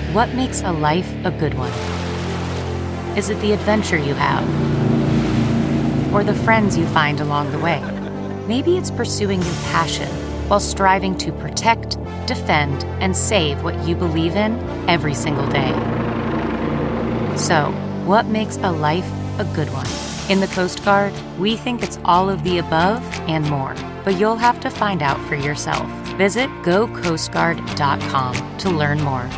What makes a life a good one? Is it the adventure you have? Or the friends you find along the way? Maybe it's pursuing your passion while striving to protect, defend, and save what you believe in every single day. So, what makes a life a good one? In the Coast Guard, we think it's all of the above and more, but you'll have to find out for yourself. Visit gocoastguard.com to learn more.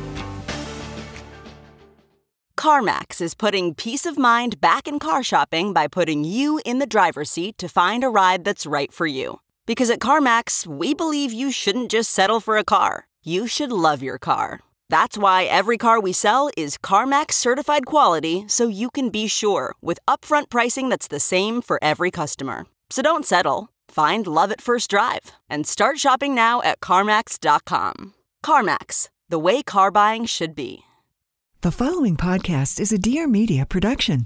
CarMax is putting peace of mind back in car shopping by putting you in the driver's seat to find a ride that's right for you. Because at CarMax, we believe you shouldn't just settle for a car. You should love your car. That's why every car we sell is CarMax certified quality, so you can be sure with upfront pricing that's the same for every customer. So don't settle. Find love at first drive and start shopping now at CarMax.com. CarMax, the way car buying should be. The following podcast is a Dear Media production.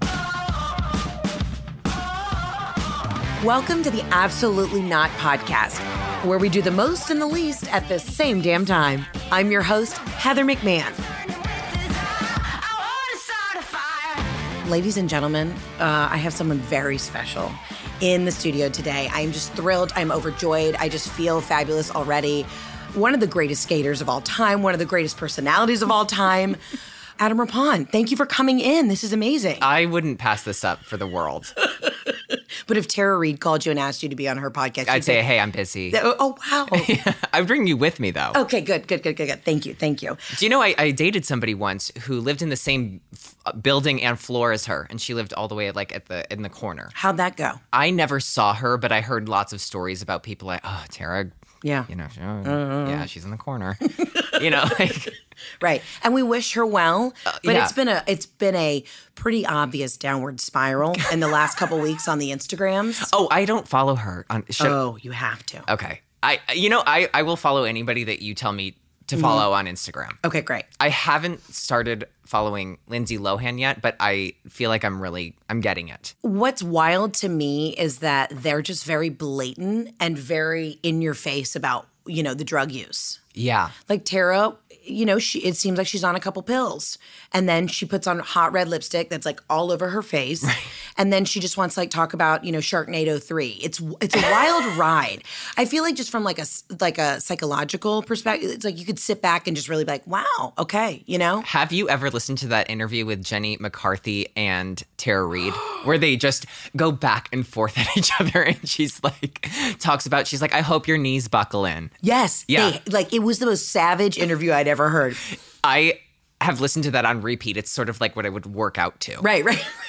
Welcome to the Absolutely Not podcast, where we do the most and the least at the same damn time. I'm your host, Heather McMahon. Ladies and gentlemen, I have someone very special in the studio today. I am just thrilled. I'm overjoyed. I just feel fabulous already. One of the greatest skaters of all time, one of the greatest personalities of all time, Adam Rippon. Thank you for coming in. This is amazing. I wouldn't pass this up for the world. But if Tara Reid called you and asked you to be on her podcast, I'd say, hey, I'm busy. Oh, wow. I'd bring you with me, though. Okay, good. Thank you. Do you know, I dated somebody once who lived in the same building and floor as her, and she lived all the way in the corner. How'd that go? I never saw her, but I heard lots of stories about people like, oh, Tara, yeah, yeah, she's in the corner. Like right. And we wish her well, but yeah. it's been a pretty obvious downward spiral in the last couple weeks on the Instagrams. Oh, I don't follow her on. You have to. Okay. I will follow anybody that you tell me to follow on Instagram. Okay, great. I haven't started following Lindsay Lohan yet, but I feel like I'm getting it. What's wild to me is that they're just very blatant and very in your face about, the drug use. Yeah. Like Tara, it seems like she's on a couple pills. And then she puts on hot red lipstick that's like all over her face. Right. And then she just wants to talk about, Sharknado 3. It's a wild ride. I feel like just from like a psychological perspective, it's like you could sit back and just really be like, wow, okay, Have you ever listened to that interview with Jenny McCarthy and Tara Reid where they just go back and forth at each other and she's like, I hope your knees buckle in. Yes. Yeah. It was the most savage interview I'd ever heard. I have listened to that on repeat. It's sort of like what I would work out to. Right.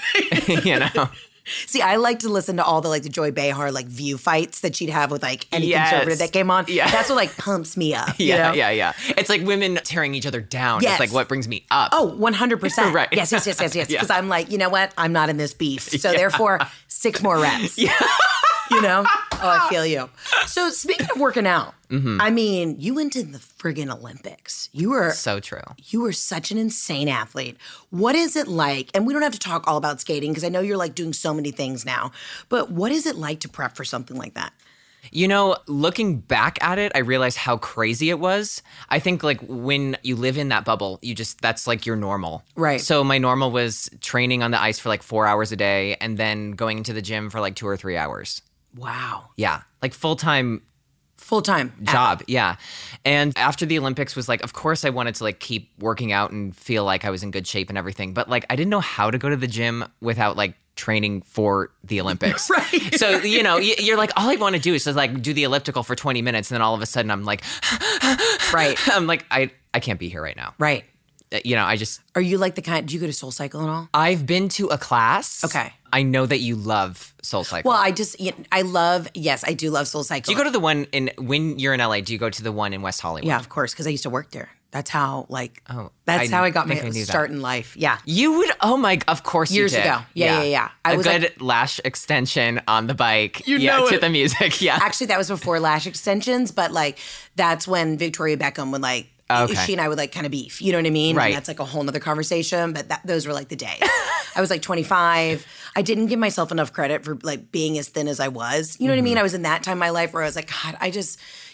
You See, I like to listen to all the the Joy Behar view fights that she'd have with any conservative that came on. Yeah. That's what pumps me up. Yeah. It's like women tearing each other down. Yes. It's what brings me up. Oh, 100%. Right. Yes. Because Yeah. I'm like, you know what? I'm not in this beef. So therefore, 6 more reps. Yeah. Oh, I feel you. So speaking of working out, I mean, you went to the friggin' Olympics. You were so true. You were such an insane athlete. What is it like? And we don't have to talk all about skating because I know you're doing so many things now. But what is it like to prep for something like that? Looking back at it, I realized how crazy it was. I think when you live in that bubble, that's your normal. Right. So my normal was training on the ice for 4 hours a day and then going into the gym for 2 or 3 hours. Wow. Yeah. Full-time job. Yeah. And after the Olympics was of course I wanted to keep working out and feel like I was in good shape and everything. But I didn't know how to go to the gym without training for the Olympics. Right. So, you're all I want to do is just do the elliptical for 20 minutes. And then all of a sudden I'm right. I'm I can't be here right now. Right. I just. Are you do you go to Soul Cycle at all? I've been to a class. Okay. I know that you love Soul Cycle. Well, yes, I do love Soul Cycle. Do you go to the one when you're in LA, do you go to the one in West Hollywood? Yeah, of course, because I used to work there. That's how, how I got my start in life. Yeah. You would, of course Years you did. ago. Yeah. I was good lash extension on the bike. To the music. Yeah. Actually, that was before lash extensions, but that's when Victoria Beckham would Okay. She and I would kind of beef. You know what I mean? Right. And that's a whole nother conversation, but those were the days. I was 25. I didn't give myself enough credit for being as thin as I was. You know what I mean? I was in that time in my life where I was God, I just,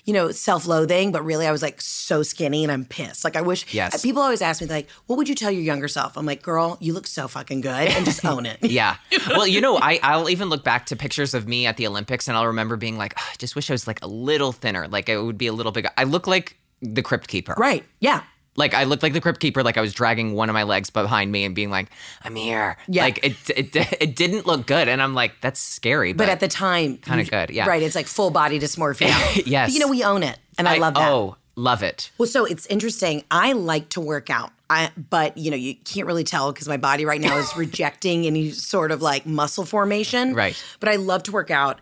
self-loathing, but really I was like so skinny and I'm pissed. Like I wish, people always ask me like, what would you tell your younger self? I'm like, girl, you look so fucking good and just own it. Yeah. Well, I'll even look back to pictures of me at the Olympics and I'll remember being like, I just wish I was like a little thinner. Like it would be a little bigger. I look like the Crypt Keeper. Right. Yeah. Like I looked like the Crypt Keeper, like I was dragging one of my legs behind me and being like, I'm here. Yeah. Like it didn't look good. And I'm like, that's scary. But at the time. Kind of good, yeah. Right, it's like full body dysmorphia. Yes. But we own it. And I love that. Oh, love it. Well, so it's interesting. I like to work out. But you can't really tell because my body right now is rejecting any sort of like muscle formation. Right. But I love to work out.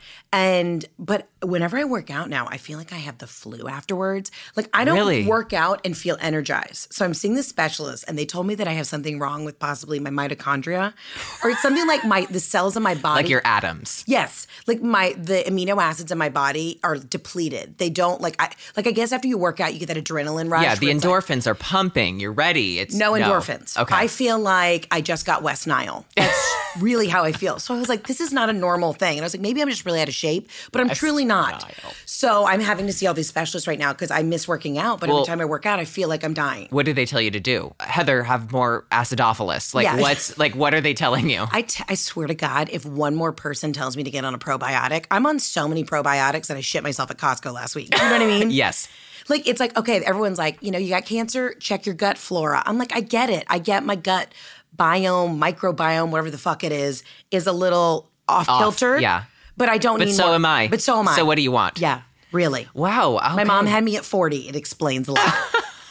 But whenever I work out now, I feel like I have the flu afterwards. Like I don't work out and feel energized. So I'm seeing this specialist and they told me that I have something wrong with possibly my mitochondria or it's something like the cells in my body. Like your atoms. Yes. Like the amino acids in my body are depleted. They don't I guess after you work out, you get that adrenaline rush. Yeah, the endorphins are pumping. You're ready. It's no endorphins. Okay. I feel like I just got West Nile. That's really how I feel. So I was like, this is not a normal thing. And I was like, maybe I'm just really out of shape, but I'm truly not. So I'm having to see all these specialists right now because I miss working out. But every time I work out, I feel like I'm dying. What do they tell you to do? Heather, have more acidophilus. Like what are they telling you? I swear to God, if one more person tells me to get on a probiotic, I'm on so many probiotics that I shit myself at Costco last week. You know what I mean? Yes. Like, it's like, okay, everyone's like, you got cancer, check your gut flora. I'm like, I get it. I get my gut biome, microbiome, whatever the fuck it is a little off-kilter. Yeah. But I don't need more. But so am I. But so am I. So what do you want? Yeah, really. Wow. Okay. My mom had me at 40. It explains a lot.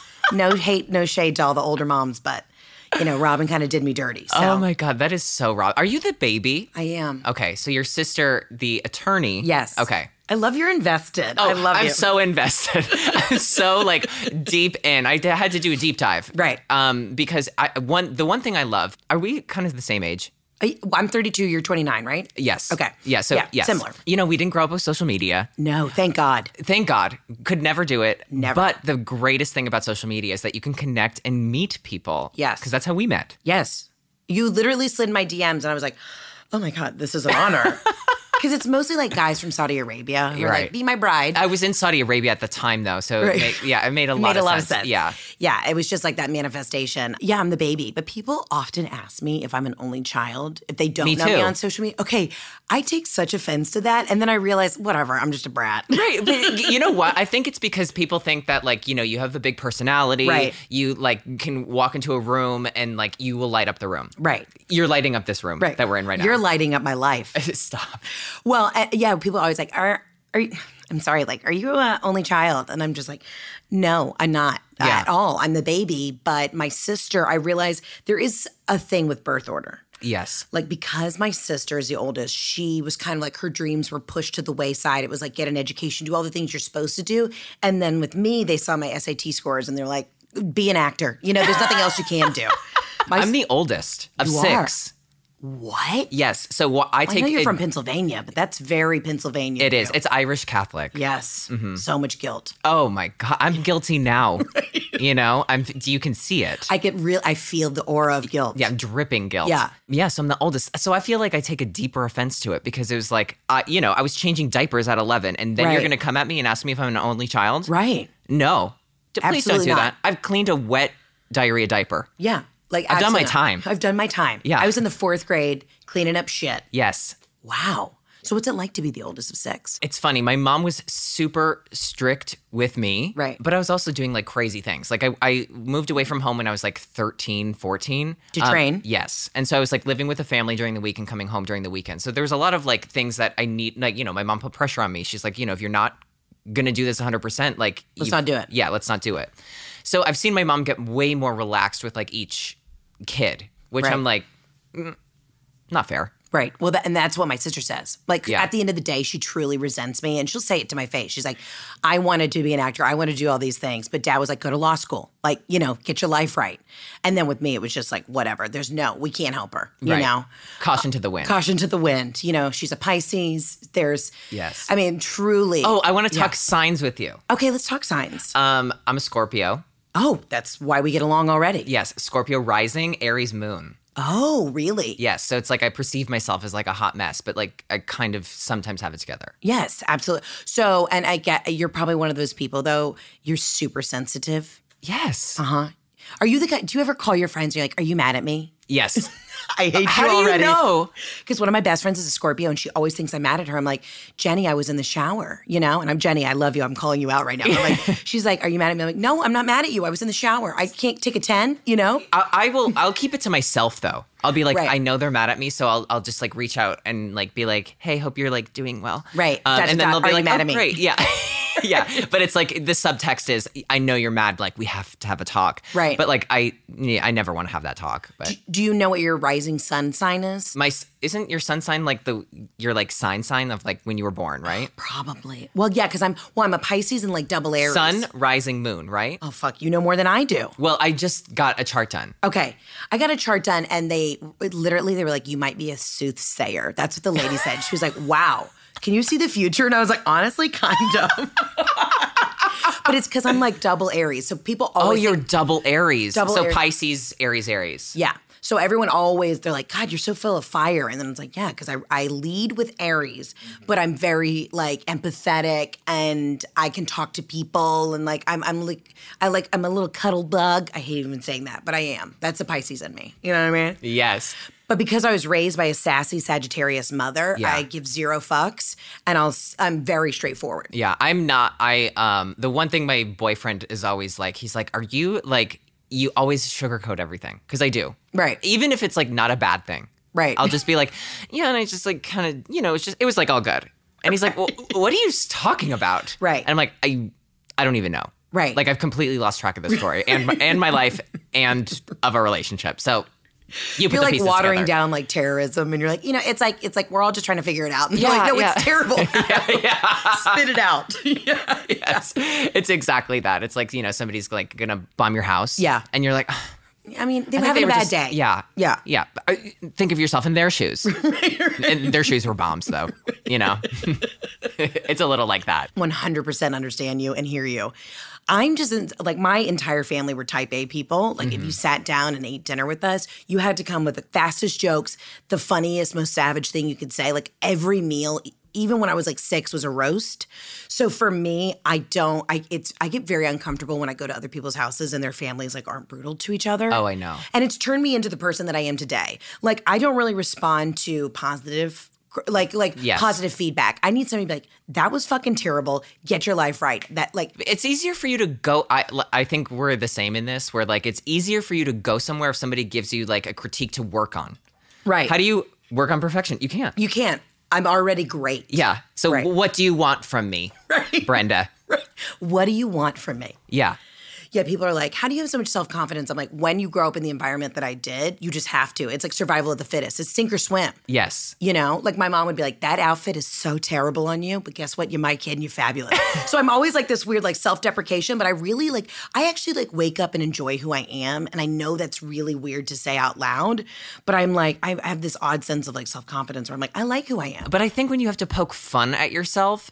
No hate, no shade to all the older moms, but, Robin kind of did me dirty. So. Oh my God, that is so Rob. Are you the baby? I am. Okay, so your sister, the attorney. Yes. Okay. I love you're invested. Oh, I love I'm you. so invested. I'm so deep in. I had to do a deep dive. Right. Because the one thing I love, are we kind of the same age? I'm 32, you're 29, right? Yes. Okay. Yeah, so yes. Similar. We didn't grow up with social media. No, thank God. Thank God. Could never do it. Never. But the greatest thing about social media is that you can connect and meet people. Yes. Because that's how we met. Yes. You literally slid in my DMs and I was like, oh my God, this is an honor. Because it's mostly like guys from Saudi Arabia who are like, be my bride. I was in Saudi Arabia at the time though, so it made a lot of sense. Yeah. Yeah, it was just like that manifestation. Yeah, I'm the baby. But people often ask me if I'm an only child, if they don't know me on social media. Okay, I take such offense to that. And then I realize, whatever, I'm just a brat. Right. But you know what? I think it's because people think that you have the big personality. Right. You can walk into a room and you will light up the room. Right. You're lighting up this room that we're in right now. You're lighting up my life. Stop. Well, people are always like, are you, I'm sorry, are you an only child? And I'm just like, no, I'm not at all. I'm the baby. But my sister, I realize there is a thing with birth order. Yes. Because my sister is the oldest, she was kind of like her dreams were pushed to the wayside. It was like, get an education, do all the things you're supposed to do. And then with me, they saw my SAT scores and they're like, be an actor. There's nothing else you can do. I'm the oldest of six. What? Yes. So I know you're from Pennsylvania, but that's very Pennsylvania. It is. It's Irish Catholic. Yes. Mm-hmm. So much guilt. Oh my God. I'm guilty now. You can see it. I feel the aura of guilt. Yeah, I'm dripping guilt. Yeah. Yeah, so I'm the oldest. So I feel like I take a deeper offense to it because it was like, I was changing diapers at 11 and then you're going to come at me and ask me if I'm an only child? Right. No. Please Absolutely don't do not. that. I've cleaned a wet diarrhea diaper. Yeah. I've done my time. I've done my time. Yeah. I was in the 4th grade cleaning up shit. Yes. Wow. So what's it like to be the oldest of 6? It's funny. My mom was super strict with me. Right. But I was also doing crazy things. I moved away from home when I was 13, 14. To train? Yes. And so I was living with a family during the week and coming home during the weekend. So there was a lot of things that I need, my mom put pressure on me. She's like, if you're not going to do this 100%, let's not do it. Yeah, let's not do it. So I've seen my mom get way more relaxed with each kid, which I'm like, not fair. Right. Well, and that's what my sister says. At the end of the day, she truly resents me and she'll say it to my face. She's like, I wanted to be an actor. I want to do all these things. But Dad was like, go to law school. Get your life right. And then with me, it was just whatever. We can't help her, you know. Caution to the wind. Caution to the wind. She's a Pisces. Yes. I mean, truly. Oh, I want to talk signs with you. Okay, let's talk signs. I'm a Scorpio. Oh, that's why we get along already. Yes, Scorpio rising, Aries moon. Oh, really? Yes. So it's like I perceive myself as like a hot mess, but like I kind of sometimes have it together. Yes, absolutely. So, and I get, you're probably one of those people though, you're super sensitive. Yes. Uh-huh. Are you the guy, do you ever call your friends and you're like, are you mad at me? Yes. I hate How you do already. you know? Because one of my best friends is a Scorpio and she always thinks I'm mad at her. I'm like, Jenny, I was in the shower, you know? And I'm Jenny, I love you. I'm calling you out right now. I'm like, she's like, are you mad at me? I'm like, no, I'm not mad at you. I was in the shower. I can't take a 10, you know? I'll keep it to myself though. I'll be like, Right. I know they're mad at me, so I'll just like reach out and like be like, hey, hope you're like doing well. Right. And then they'll be Are you like, mad oh, at me? great. Yeah. Yeah. But it's like the subtext is, I know you're mad. Like we have to have a talk. Right. But like I never want to have that talk. But Do you know what your rising sun sign is? isn't your sun sign like your like sign of like when you were born, right? Probably. Well, yeah, because I'm a Pisces and like double Aries. Sun, rising, moon, right? Oh, fuck. You know more than I do. Well, I just got a chart done. Okay. I got a chart done and they were like, you might be a soothsayer. That's what the lady said. She was like, wow, can you see the future? And I was like, honestly, kind of. But it's because I'm like double Aries. So people always you're think, double Aries. Double so Aries. Pisces, Aries. yeah. So everyone always, they're like, God, you're so full of fire. And then it's like, yeah, because I lead with Aries, but I'm very like empathetic and I can talk to people and like I'm a little cuddle bug. I hate even saying that, but I am. That's a Pisces in me. You know what I mean? Yes. But because I was raised by a sassy Sagittarius mother, Yeah. I give zero fucks and I'm very straightforward. Yeah, I'm not. The one thing my boyfriend is always like, he's like, are you like, you always sugarcoat everything? Because I do. Right. Even if it's like not a bad thing. Right. I'll just be like, yeah, and I just like kind of, it was like all good. And he's like, well, what are you talking about? Right. And I'm like, I don't even know. Right. Like I've completely lost track of the story and my life and of a relationship. So you put You're the like pieces watering together. down like terrorism and you're like, it's like we're all just trying to figure it out. And Yeah, you're like, no, yeah. it's terrible. Yeah. Spit it out. Yes. It's exactly that. It's like, somebody's like going to bomb your house. Yeah. And you're like, I mean, they I were think having a were bad just- day. Yeah. Yeah. Yeah. Think of yourself in their shoes. And their shoes were bombs, though. It's a little like that. 100% understand you and hear you. I'm just like my entire family were type A people. Like if you sat down and ate dinner with us, you had to come with the fastest jokes, the funniest, most savage thing you could say. Like every meal, even when I was like 6, was a roast. So for me, I get very uncomfortable when I go to other people's houses and their families like aren't brutal to each other. Oh, I know. And it's turned me into the person that I am today. Like I don't really respond to positive Yes. positive feedback. I need somebody to be like, that was fucking terrible. Get your life right. That like It's easier for you to go. I think we're the same in this, where like it's easier for you to go somewhere if somebody gives you like a critique to work on. right. How do you work on perfection? You can't. You can't. I'm already great. Yeah. So Right. what do you want from me, Brenda? What do you want from me? Yeah. Yeah, people are like, how do you have so much self-confidence? I'm like, when you grow up in the environment that I did, you just have to. It's like survival of the fittest. It's sink or swim. Yes. You know, like my mom would be like, that outfit is so terrible on you, but guess what? You're my kid and you're fabulous. So I'm always like this weird like self-deprecation, but I actually like wake up and enjoy who I am. And I know that's really weird to say out loud, but I'm like, I have this odd sense of like self-confidence where I'm like, I like who I am. But I think when you have to poke fun at yourself,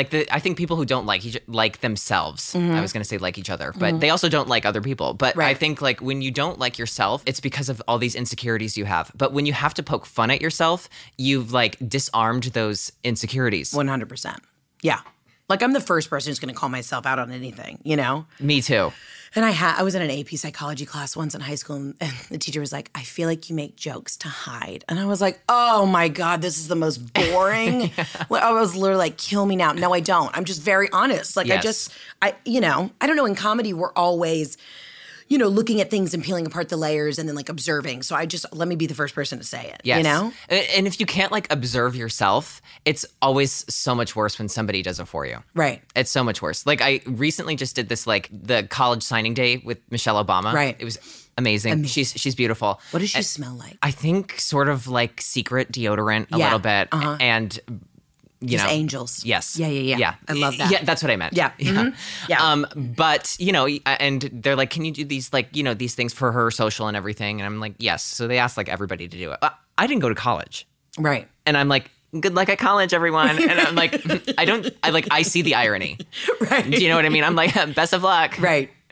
I think people who don't like themselves. I was going to say like each other, but they also don't like other people. But I Right. think like when you don't like yourself, it's because of all these insecurities you have. But when you have to poke fun at yourself, you've like disarmed those insecurities. 100%. Yeah. Like I'm the first person who's going to call myself out on anything, you know? Me too. And I was in an AP psychology class once in high school, and the teacher was like, I feel like you make jokes to hide. And I was like, oh my God, this is the most boring. Well, I was literally like, kill me now. No, I don't. I'm just very honest. Like Yes. I don't know, in comedy, we're always, looking at things and peeling apart the layers and then like observing. So let me be the first person to say it, Yes. you know? And if you can't like observe yourself, it's always so much worse when somebody does it for you. Right. It's so much worse. Like I recently just did this like the college signing day with Michelle Obama. Right. It was amazing. She's beautiful. What does she smell like? I think sort of like secret deodorant a Yeah. little bit. Uh-huh. And Just angels. Yes. Yeah. I love that. Yeah, that's what I meant. Yeah. Mhm. Yeah. But, and they're like, can you do these like, these things for her social and everything? And I'm like, yes. So they asked like everybody to do it. I didn't go to college. Right. And I'm like, good luck at college, everyone. And I'm like, I see the irony. Right. Do you know what I mean? I'm like, best of luck. Right.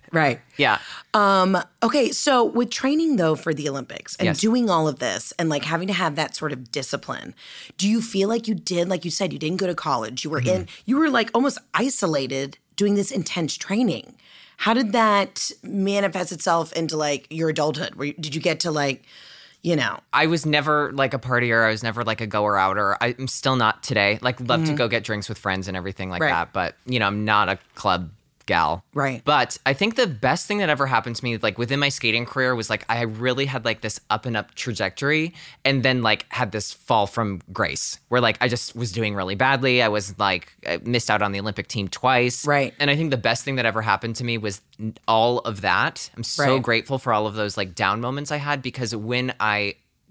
Right. Yeah. Okay, so with training though for the Olympics and Yes. doing all of this and like having to have that sort of discipline, do you feel like you did, like you said, you didn't go to college, you were you were like almost isolated doing this intense training. How did that manifest itself into like your adulthood? Did you get to like, I was never like a partier. I was never like a goer outer. I'm still not today. Like love to go get drinks with friends and everything like Right. that. But, I'm not a club gal. Right. But I think the best thing that ever happened to me, like within my skating career, was like I really had like this up and up trajectory and then like had this fall from grace where like I just was doing really badly. I was like, I missed out on the Olympic team twice. Right. And I think the best thing that ever happened to me was all of that. I'm so Right. grateful for all of those like down moments I had because when I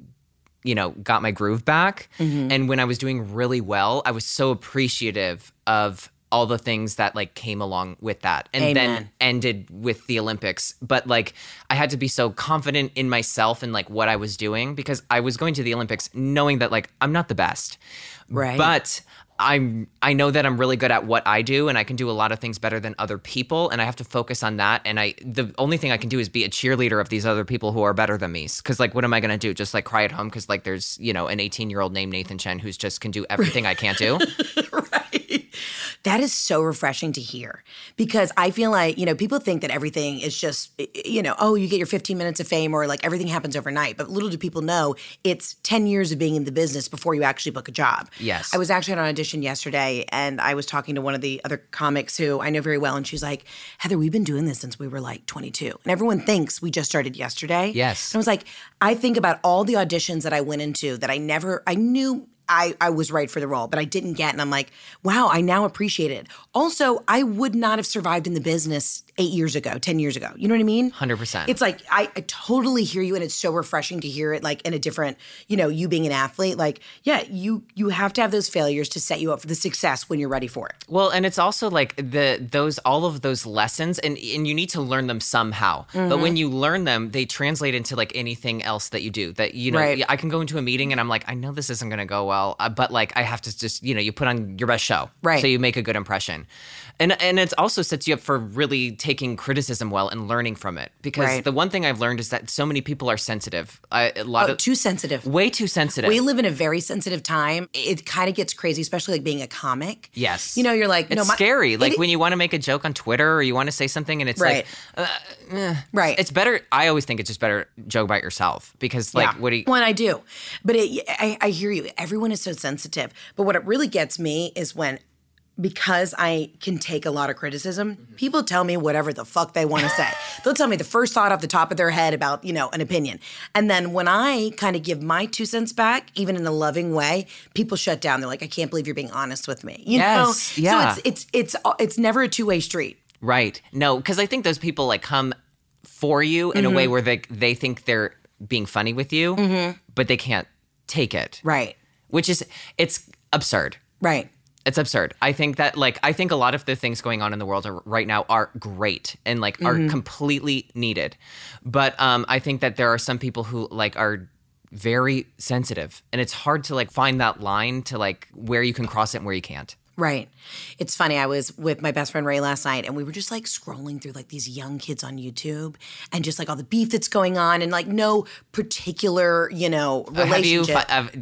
got my groove back and when I was doing really well, I was so appreciative of all the things that like came along with that and then Amen. ended with the Olympics. But like I had to be so confident in myself and like what I was doing because I was going to the Olympics knowing that like I'm not the best. Right. But I know that I'm really good at what I do and I can do a lot of things better than other people and I have to focus on that and the only thing I can do is be a cheerleader of these other people who are better than me cuz like what am I going to do, just like cry at home cuz like there's an 18-year-old named Nathan Chen who's just can do everything I can't do. Right. That is so refreshing to hear because I feel like, people think that everything is just, oh, you get your 15 minutes of fame or like everything happens overnight. But little do people know it's 10 years of being in the business before you actually book a job. Yes. I was actually at an audition yesterday and I was talking to one of the other comics who I know very well. And she's like, Heather, we've been doing this since we were like 22. And everyone thinks we just started yesterday. Yes. And I was like, I think about all the auditions that I went into that I knew I was right for the role, but I didn't get. And I'm like, wow, I now appreciate it. Also, I would not have survived in the business 8 years ago, 10 years ago. You know what I mean? 100%. It's like, I totally hear you. And it's so refreshing to hear it like in a different, you being an athlete, like, yeah, you have to have those failures to set you up for the success when you're ready for it. Well, and it's also like all of those lessons and you need to learn them somehow. But when you learn them, they translate into like anything else that you do. That Right. I can go into a meeting and I'm like, I know this isn't going to go well, but like I have to just you put on your best show, Right? So you make a good impression, and it also sets you up for really taking criticism well and learning from it. Because Right. the one thing I've learned is that so many people are sensitive, Too sensitive. way too sensitive. We live in a very sensitive time. It kind of gets crazy, especially like being a comic. Yes. You're like, it's scary. Like when you want to make a joke on Twitter or you want to say something and it's Right. Right. It's better. I always think it's just better joke about yourself because like what do you? Well, and I do. But I hear you. Everyone is so sensitive. But what it really gets me is when, because I can take a lot of criticism, people tell me whatever the fuck they want to say. They'll tell me the first thought off the top of their head about, an opinion. And then when I kind of give my 2 cents back, even in a loving way, people shut down. They're like, I can't believe you're being honest with me. You know? Yes, yeah. So it's never a two-way street. Right. No, because I think those people like come for you in a way where they think they're being funny with you, but they can't take it. Right. Which is, it's absurd. Right. It's absurd. I think that I think a lot of the things going on in the world right now are great and are completely needed. But I think that there are some people who are very sensitive and it's hard to find that line to where you can cross it and where you can't. Right. It's funny. I was with my best friend Ray last night and we were just scrolling through these young kids on YouTube and just all the beef that's going on and no particular, relationship.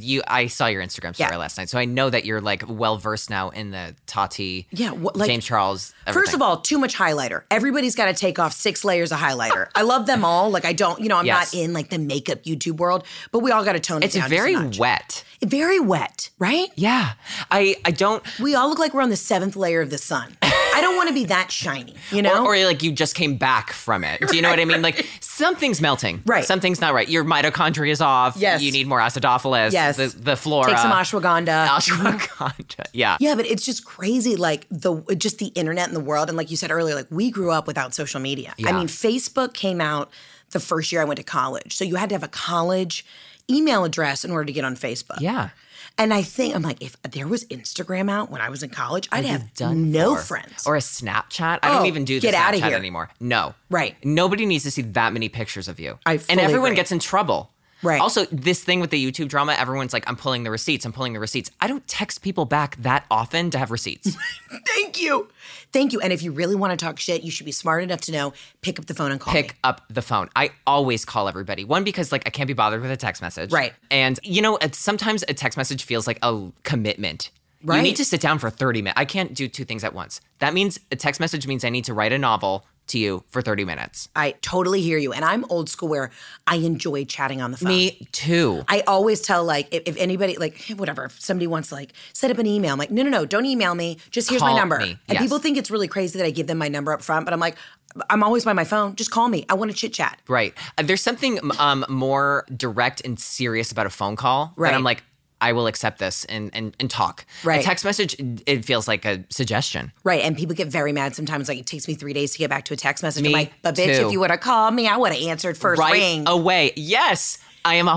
I saw your Instagram story last night. So I know that you're well versed now in the Tati, James Charles. Everything. First of all, too much highlighter. Everybody's got to take off 6 layers of highlighter. I love them all. I don't, I'm not in the makeup YouTube world, but we all got to tone it down. It's very wet. Very wet, right? Yeah. I don't. We all look like we're on the 7th layer of the sun. I don't want to be that shiny, Or you just came back from it. Do you know what I mean? Something's melting. Right. Something's not right. Your mitochondria is off. Yes. You need more acidophilus. Yes. The flora. Take some ashwagandha. Ashwagandha. Yeah. Yeah, but it's just crazy, just the internet and the world. And like you said earlier, we grew up without social media. Yeah. I mean, Facebook came out the first year I went to college. So you had to have a college email address in order to get on Facebook. Yeah. And I think, I'm like, if there was Instagram out when I was in college, I'd have no friends. Or a Snapchat. I don't even do the get outta Snapchat here. anymore. No. Right. Nobody needs to see that many pictures of you. I and fully everyone agree. gets in trouble. Right. Also, this thing with the YouTube drama, everyone's like, I'm pulling the receipts. I don't text people back that often to have receipts. Thank you. Thank you. And if you really want to talk shit, you should be smart enough to know, pick up the phone and call me. Pick up the phone. I always call everybody. One, because like I can't be bothered with a text message. Right. And sometimes a text message feels like a commitment. Right. You need to sit down for 30 minutes. I can't do two things at once. That means a text message means I need to write a novel to you for 30 minutes. I totally hear you. And I'm old school where I enjoy chatting on the phone. Me too. I always tell, like, if anybody, like, whatever, if somebody wants to, like, set up an email, I'm like, no, don't email me. Just here's my Call number. me. And Yes. people think it's really crazy that I give them my number up front, but I'm like, I'm always by my phone. Just call me. I want to chit chat. Right. There's something more direct and serious about a phone call. Right. That I'm like, I will accept this and talk. Right. A text message, it feels like a suggestion. Right. And people get very mad sometimes. Like, it takes me 3 days to get back to a text message. Me I'm like, but bitch, too. if you would have called me, I would have answered first Right ring. away. Yes. I am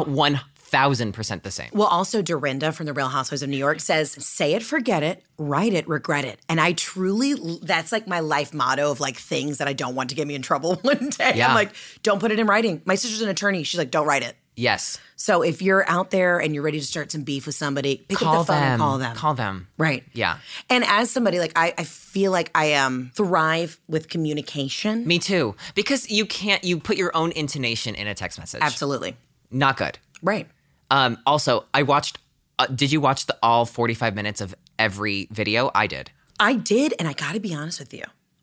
1,000% the same. Well, also Dorinda from The Real Housewives of New York says, say it, forget it, write it, regret it. And I truly, that's like my life motto of like things that I don't want to get me in trouble one day. Yeah. I'm like, don't put it in writing. My sister's an attorney. She's like, don't write it. Yes. So if you're out there and you're ready to start some beef with somebody, pick up the phone and call them. Call them. Right. Yeah. And as somebody, like, I feel like I thrive with communication. Me too. Because you put your own intonation in a text message. Absolutely. Not good. Right. Also, I watched, did you watch all 45 minutes of every video? I did. I did, and I got to be honest with you.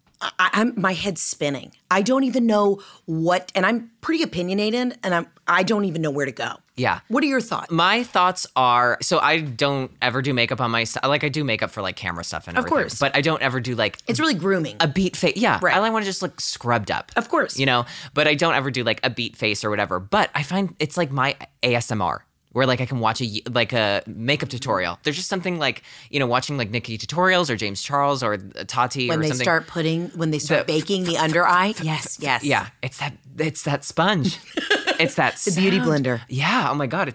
I'm my head's spinning. I don't even know what, and I'm pretty opinionated, and I don't even know where to go. Yeah. What are your thoughts? My thoughts are, so I don't ever do makeup on my, like I do makeup for like camera stuff and everything. Of course. But I don't ever do like It's really grooming. a beat face. Yeah. Right. I want to just look scrubbed up. Of course. You know, but I don't ever do like a beat face or whatever. But I find it's like my ASMR. Where like I can watch a makeup tutorial. There's just something like, watching like Nikki tutorials or James Charles or Tati when or they something. when they start baking the under eye. Yes. Yeah, it's that sponge. It's that The beauty blender. Yeah. Oh my God.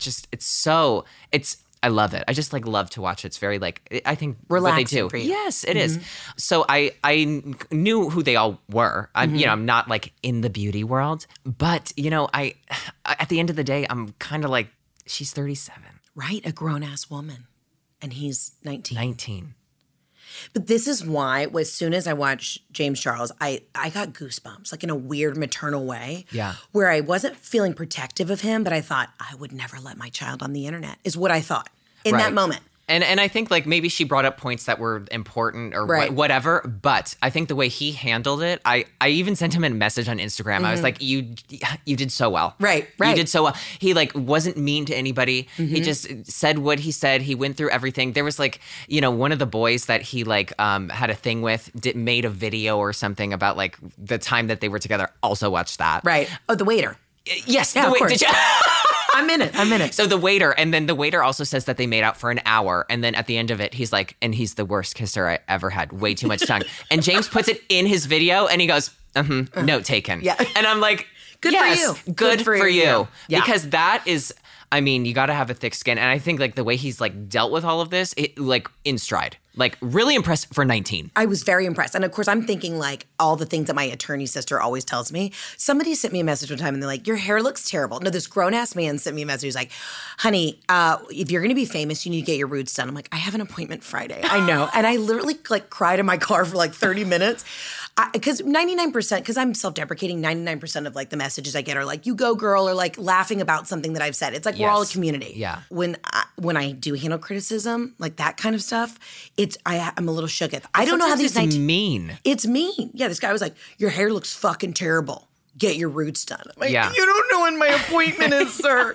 I love it. I just like love to watch it. It's very like, I think Relaxing what they do. for you. Yes, it is. So I knew who they all were. I'm not like in the beauty world, but I at the end of the day, I'm kind of like, she's 37. Right? A grown-ass woman. And he's 19. 19. But this is why, as soon as I watched James Charles, I got goosebumps, like in a weird maternal way. Yeah. Where I wasn't feeling protective of him, but I thought, I would never let my child on the internet, is what I thought in that Right. moment. And I think like maybe she brought up points that were important or Right. whatever, but I think the way he handled it, I even sent him a message on Instagram. I was like, you did so well. Right. You did so well. He like wasn't mean to anybody. He just said what he said. He went through everything. There was like, one of the boys that he like had a thing with made a video or something about like the time that they were together. Also watched that. Right. Oh, the waiter. Yes. Yeah, of course. Did you? I'm in it. So the waiter, and then the waiter also says that they made out for an hour, and then at the end of it, he's like, and he's the worst kisser I ever had. Way too much tongue. And James puts it in his video, and he goes, note taken. Yeah. And I'm like, Good for you. Good for you. Yeah. Because that is, you got to have a thick skin. And I think like the way he's like dealt with all of this, it like in stride. Like really impressed for 19. I was very impressed. And of course, I'm thinking like all the things that my attorney sister always tells me. Somebody sent me a message one time and they're like, your hair looks terrible. No, this grown-ass man sent me a message. He's like, honey, if you're going to be famous, you need to get your roots done. I'm like, I have an appointment Friday. I know. And I literally like cried in my car for like 30 minutes. Because 99%, because I'm self-deprecating, 99% of like the messages I get are like, you go girl, or like laughing about something that I've said. It's like we're all a Yes. community. Yeah. When I do handle criticism, like that kind of stuff, I'm a little shook. I don't know how these Sometimes it's 19 mean. It's mean. Yeah, this guy was like, your hair looks fucking terrible. Get your roots done. I'm like, Yeah. you don't know when my appointment is, sir.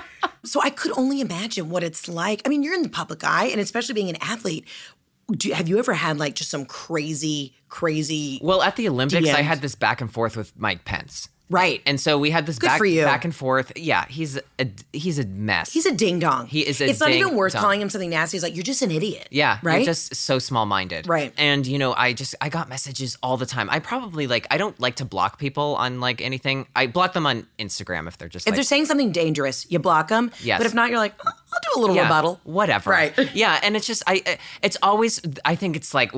So I could only imagine what it's like. I mean, you're in the public eye, and especially being an athlete. Have you ever had like just some crazy? Well, at the Olympics, I DMs? had this back and forth with Mike Pence. Right. And so we had this Good for you. back and forth. Yeah, he's a mess. He's a ding dong. He is a It's not even worth ding-dong. calling him something nasty. He's like, you're just an idiot. Yeah, Right. You're just so small-minded. Right. And I got messages all the time. I probably I don't like to block people on like anything. I block them on Instagram if they're just If they're saying something dangerous, you block them. Yes. But if not, you're like, oh, I'll do a little yeah, rebuttal. whatever. Right. Yeah, and it's just it's always I think it's like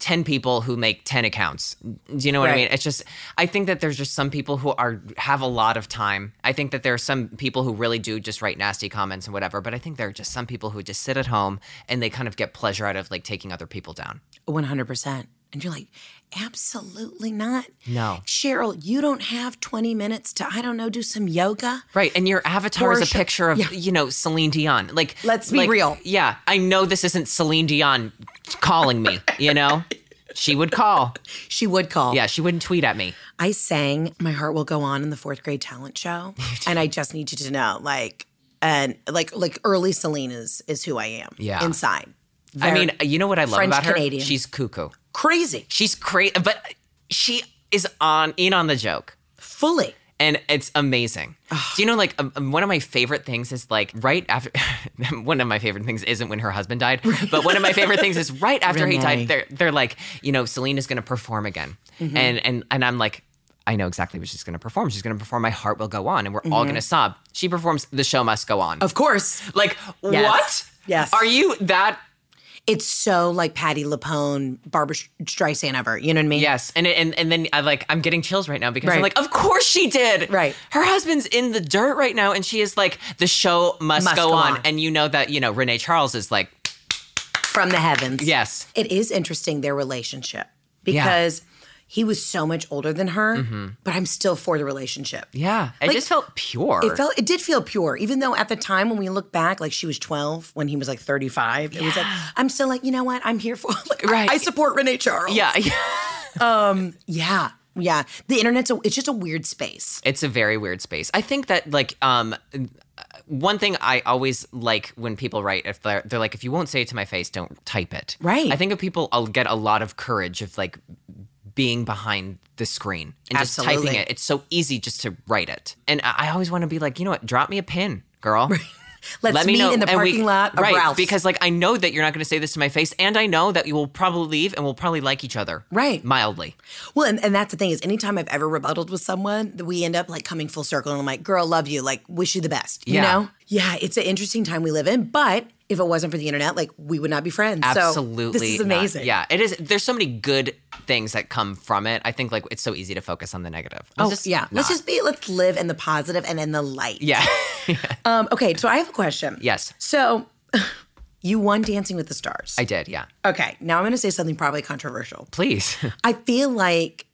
10 people who make 10 accounts. Do you know what I mean? It's just, I think that there's just some people who have a lot of time. I think that there are some people who really do just write nasty comments and whatever, but I think there are just some people who just sit at home and they kind of get pleasure out of like taking other people down. 100%. And you're like, absolutely not. No. Cheryl, you don't have 20 minutes to, I don't know, do some yoga? Right. And your avatar is a picture of, Celine Dion. Like, let's be real. Yeah. I know this isn't Celine Dion calling me, She would call. She would call. Yeah. She wouldn't tweet at me. I sang My Heart Will Go On in the 4th grade talent show. And I just need you to know, like early Celine is who I am. Yeah. Inside. I mean, you know what I love French about her? Canadian. She's cuckoo. Crazy. She's crazy, but she is in on the joke. Fully. And it's amazing. Do you know, like, one of my favorite things is, like, right after, one of my favorite things isn't when her husband died, but one of my favorite things is right after he died, they're like, Celine is going to perform again. Mm-hmm. And I'm like, I know exactly what she's going to perform. She's going to perform My Heart Will Go On, and we're all going to sob. She performs The Show Must Go On. Of course. Like, yes. What? Yes. Are you that... It's so like Patti LuPone, Barbara Streisand ever. You know what I mean? Yes. And then I'm getting chills right now because I'm like, of course she did. Right. Her husband's in the dirt right now and she is like, the show must go on. And you know that, Renee Charles is like. From the heavens. Yes. It is interesting, their relationship. Because he was so much older than her, but I'm still for the relationship. Yeah. It just felt pure. It did feel pure. Even though at the time when we look back, like she was 12 when he was like 35. It was like, I'm still like, you know what? I'm here for, like, I support Renee Charles. Yeah. Yeah. The internet's it's just a weird space. It's a very weird space. I think that like, one thing I always like when people write, if they're like, if you won't say it to my face, don't type it. Right. I think if people, I'll get a lot of courage of like being behind the screen and just typing it. It's so easy just to write it. And I always want to be like, you know what? Drop me a pin, girl. Let's meet in the parking lot of Ralph's. Because like I know that you're not going to say this to my face, and I know that you will probably leave and we'll probably like each other. Right. Mildly. Well, and that's the thing is anytime I've ever rebutted with someone, we end up like coming full circle and I'm like, girl, love you. Like, wish you the best. You know? Yeah, it's an interesting time we live in, but if it wasn't for the internet, like we would not be friends. Absolutely. So this is amazing. Not. Yeah, it is. There's so many good things that come from it. I think like it's so easy to focus on the negative. Let's live in the positive and in the light. Yeah. Okay, so I have a question. Yes. So you won Dancing with the Stars. I did, yeah. Okay, now I'm going to say something probably controversial. Please. I feel like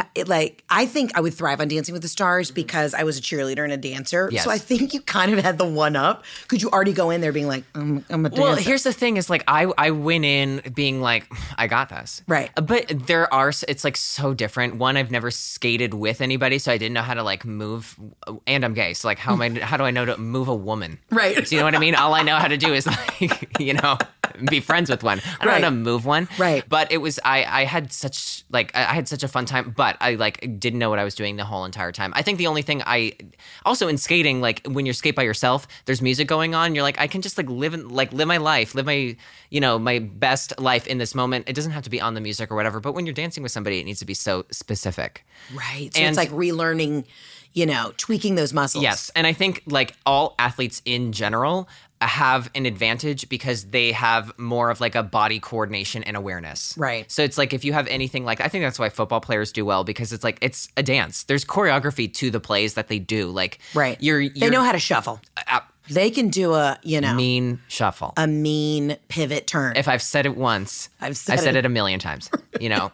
I think I would thrive on Dancing with the Stars because I was a cheerleader and a dancer. Yes. So I think you kind of had the one up. Could you already go in there being like, I'm a dancer? Well, here's the thing is like I went in being like, I got this. Right. But it's like so different. One, I've never skated with anybody, so I didn't know how to like move, and I'm gay. So like how do I know to move a woman? Right. Do you know what I mean? All I know how to do is like, be friends with one. I don't know how to move one. Right. But it was, I had such a fun time, but I like didn't know what I was doing the whole entire time. I think the only thing also in skating, like when you skate by yourself, there's music going on. You're like, I can just like live my life, live my, my best life in this moment. It doesn't have to be on the music or whatever. But when you're dancing with somebody, it needs to be so specific. Right. So it's like relearning, tweaking those muscles. Yes. And I think like all athletes in general have an advantage because they have more of like a body coordination and awareness. Right. So it's like if you have anything like, I think that's why football players do well because it's like, it's a dance. There's choreography to the plays that they do. Like, right. They know how to shuffle. They can do a, mean shuffle. A mean pivot turn. If I've said it once, I've said it a million times, You know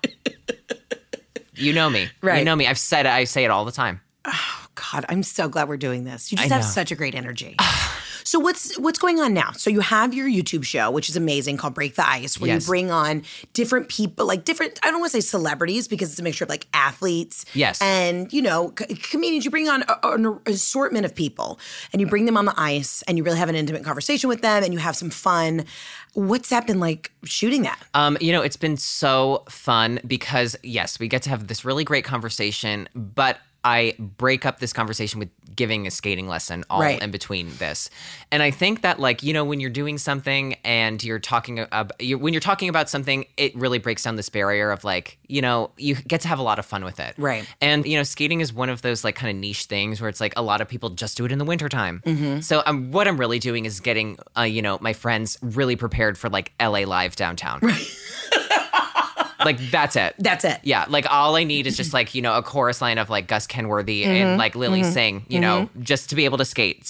me. Right. You know me. I say it all the time. Oh God, I'm so glad we're doing this. You just have such a great energy. So what's going on now? So you have your YouTube show, which is amazing, called Break the Ice, where you bring on different people, like different, I don't want to say celebrities because it's a mixture of like athletes and, comedians. You bring on an assortment of people and you bring them on the ice and you really have an intimate conversation with them and you have some fun. What's that been like shooting that? It's been so fun because, yes, we get to have this really great conversation, but I break up this conversation with giving a skating lesson all in between this. And I think that when you're doing something and you're talking when you're talking about something, it really breaks down this barrier of you get to have a lot of fun with it. Right. And, skating is one of those kind of niche things where it's like a lot of people just do it in the wintertime. Mm-hmm. So what I'm really doing is getting, my friends really prepared for LA Live downtown. Right. Like, that's it. That's it. Yeah, like all I need is just like, you know, a chorus line of like Gus Kenworthy and like Lily Singh, you know, just to be able to skate.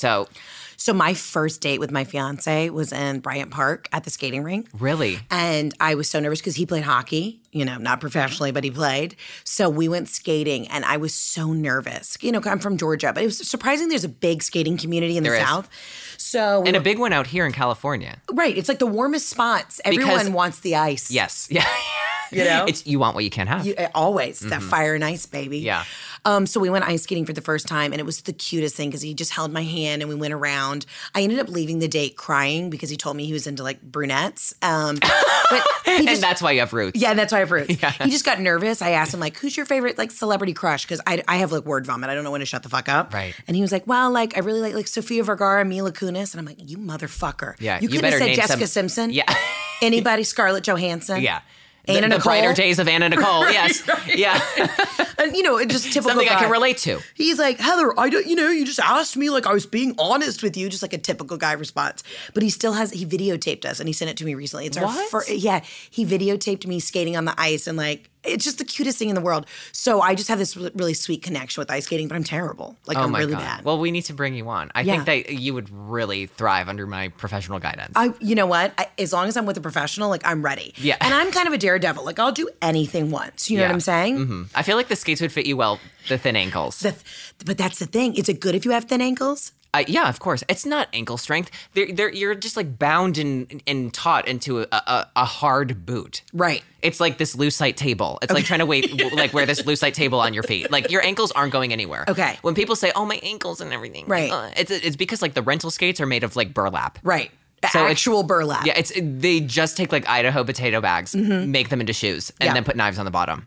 So my first date with my fiance was in Bryant Park at the skating rink. Really? And I was so nervous because he played hockey, you know, not professionally, but he played. So we went skating and I was so nervous. You know, I'm from Georgia, but it was surprising there's a big skating community in the South. So and a big one out here in California. Right. It's like the warmest spots. Everyone wants the ice. Yes. Yeah. You know? You want what you can't have. Always. That fire and ice, baby. Yeah. So we went ice skating for the first time, and it was the cutest thing because he just held my hand and we went around. I ended up leaving the date crying because he told me he was into like brunettes. But and that's why you have roots. Yeah, that's why I have roots. Yeah. He just got nervous. I asked him like, "Who's your favorite like celebrity crush?" Because I have like word vomit. I don't know when to shut the fuck up. Right. And he was like, "Well, like I really like Sofia Vergara, Mila Kunis," and I'm like, "You motherfucker." Yeah. You could have said Jessica Simpson. Yeah. Anybody, Scarlett Johansson. Yeah. Anna the Nicole. brighter days of Anna Nicole. Yes. Right. Yeah. And you know, it just typical Something guy. I can relate to. He's like, "Heather, I don't, you know, you just asked me like I was being honest with you," just like a typical guy response. But he still he videotaped us and he sent it to me recently. It's our first, he videotaped me skating on the ice and like, it's just the cutest thing in the world. So I just have this really sweet connection with ice skating, but I'm terrible. Like I'm really bad. Well, we need to bring you on. I think that you would really thrive under my professional guidance. You know what? As long as I'm with a professional, like I'm ready. Yeah. And I'm kind of a daredevil. Like I'll do anything once. You know what I'm saying? Mm-hmm. I feel like the skates would fit you well, the thin ankles. But that's the thing. Is it good if you have thin ankles? Yeah, of course. It's not ankle strength. You're just like bound and taught into a hard boot. Right. It's like this lucite table. It's like trying to like wear this lucite table on your feet. Like your ankles aren't going anywhere. Okay. When people say, "Oh, my ankles and everything," right? It's because like the rental skates are made of like burlap. Right. So actual burlap. Yeah. They just take like Idaho potato bags, make them into shoes, and then put knives on the bottom.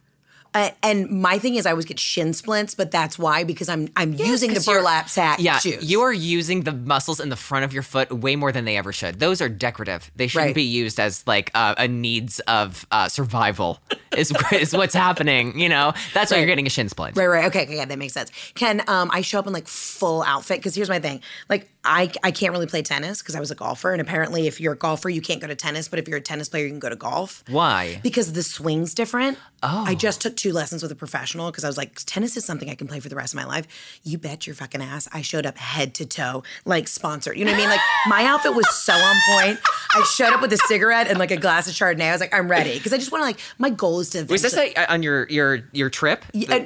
And my thing is I always get shin splints, but that's why, because I'm using the burlap sack shoes. You are using the muscles in the front of your foot way more than they ever should. Those are decorative. They shouldn't be used as like a needs of survival is what's happening, you know? That's why you're getting a shin splint. Right. Okay, that makes sense. Can I show up in like full outfit? Because here's my thing. Like I can't really play tennis because I was a golfer, and apparently if you're a golfer, you can't go to tennis, but if you're a tennis player, you can go to golf. Why? Because the swing's different. Oh. I just took 2 lessons with a professional because I was like, tennis is something I can play for the rest of my life. You bet your fucking ass. I showed up head to toe, like sponsored. You know what I mean? Like my outfit was so on point. I showed up with a cigarette and like a glass of Chardonnay. I was like, I'm ready. Because I just want to like, my goal is to. Was this on your trip?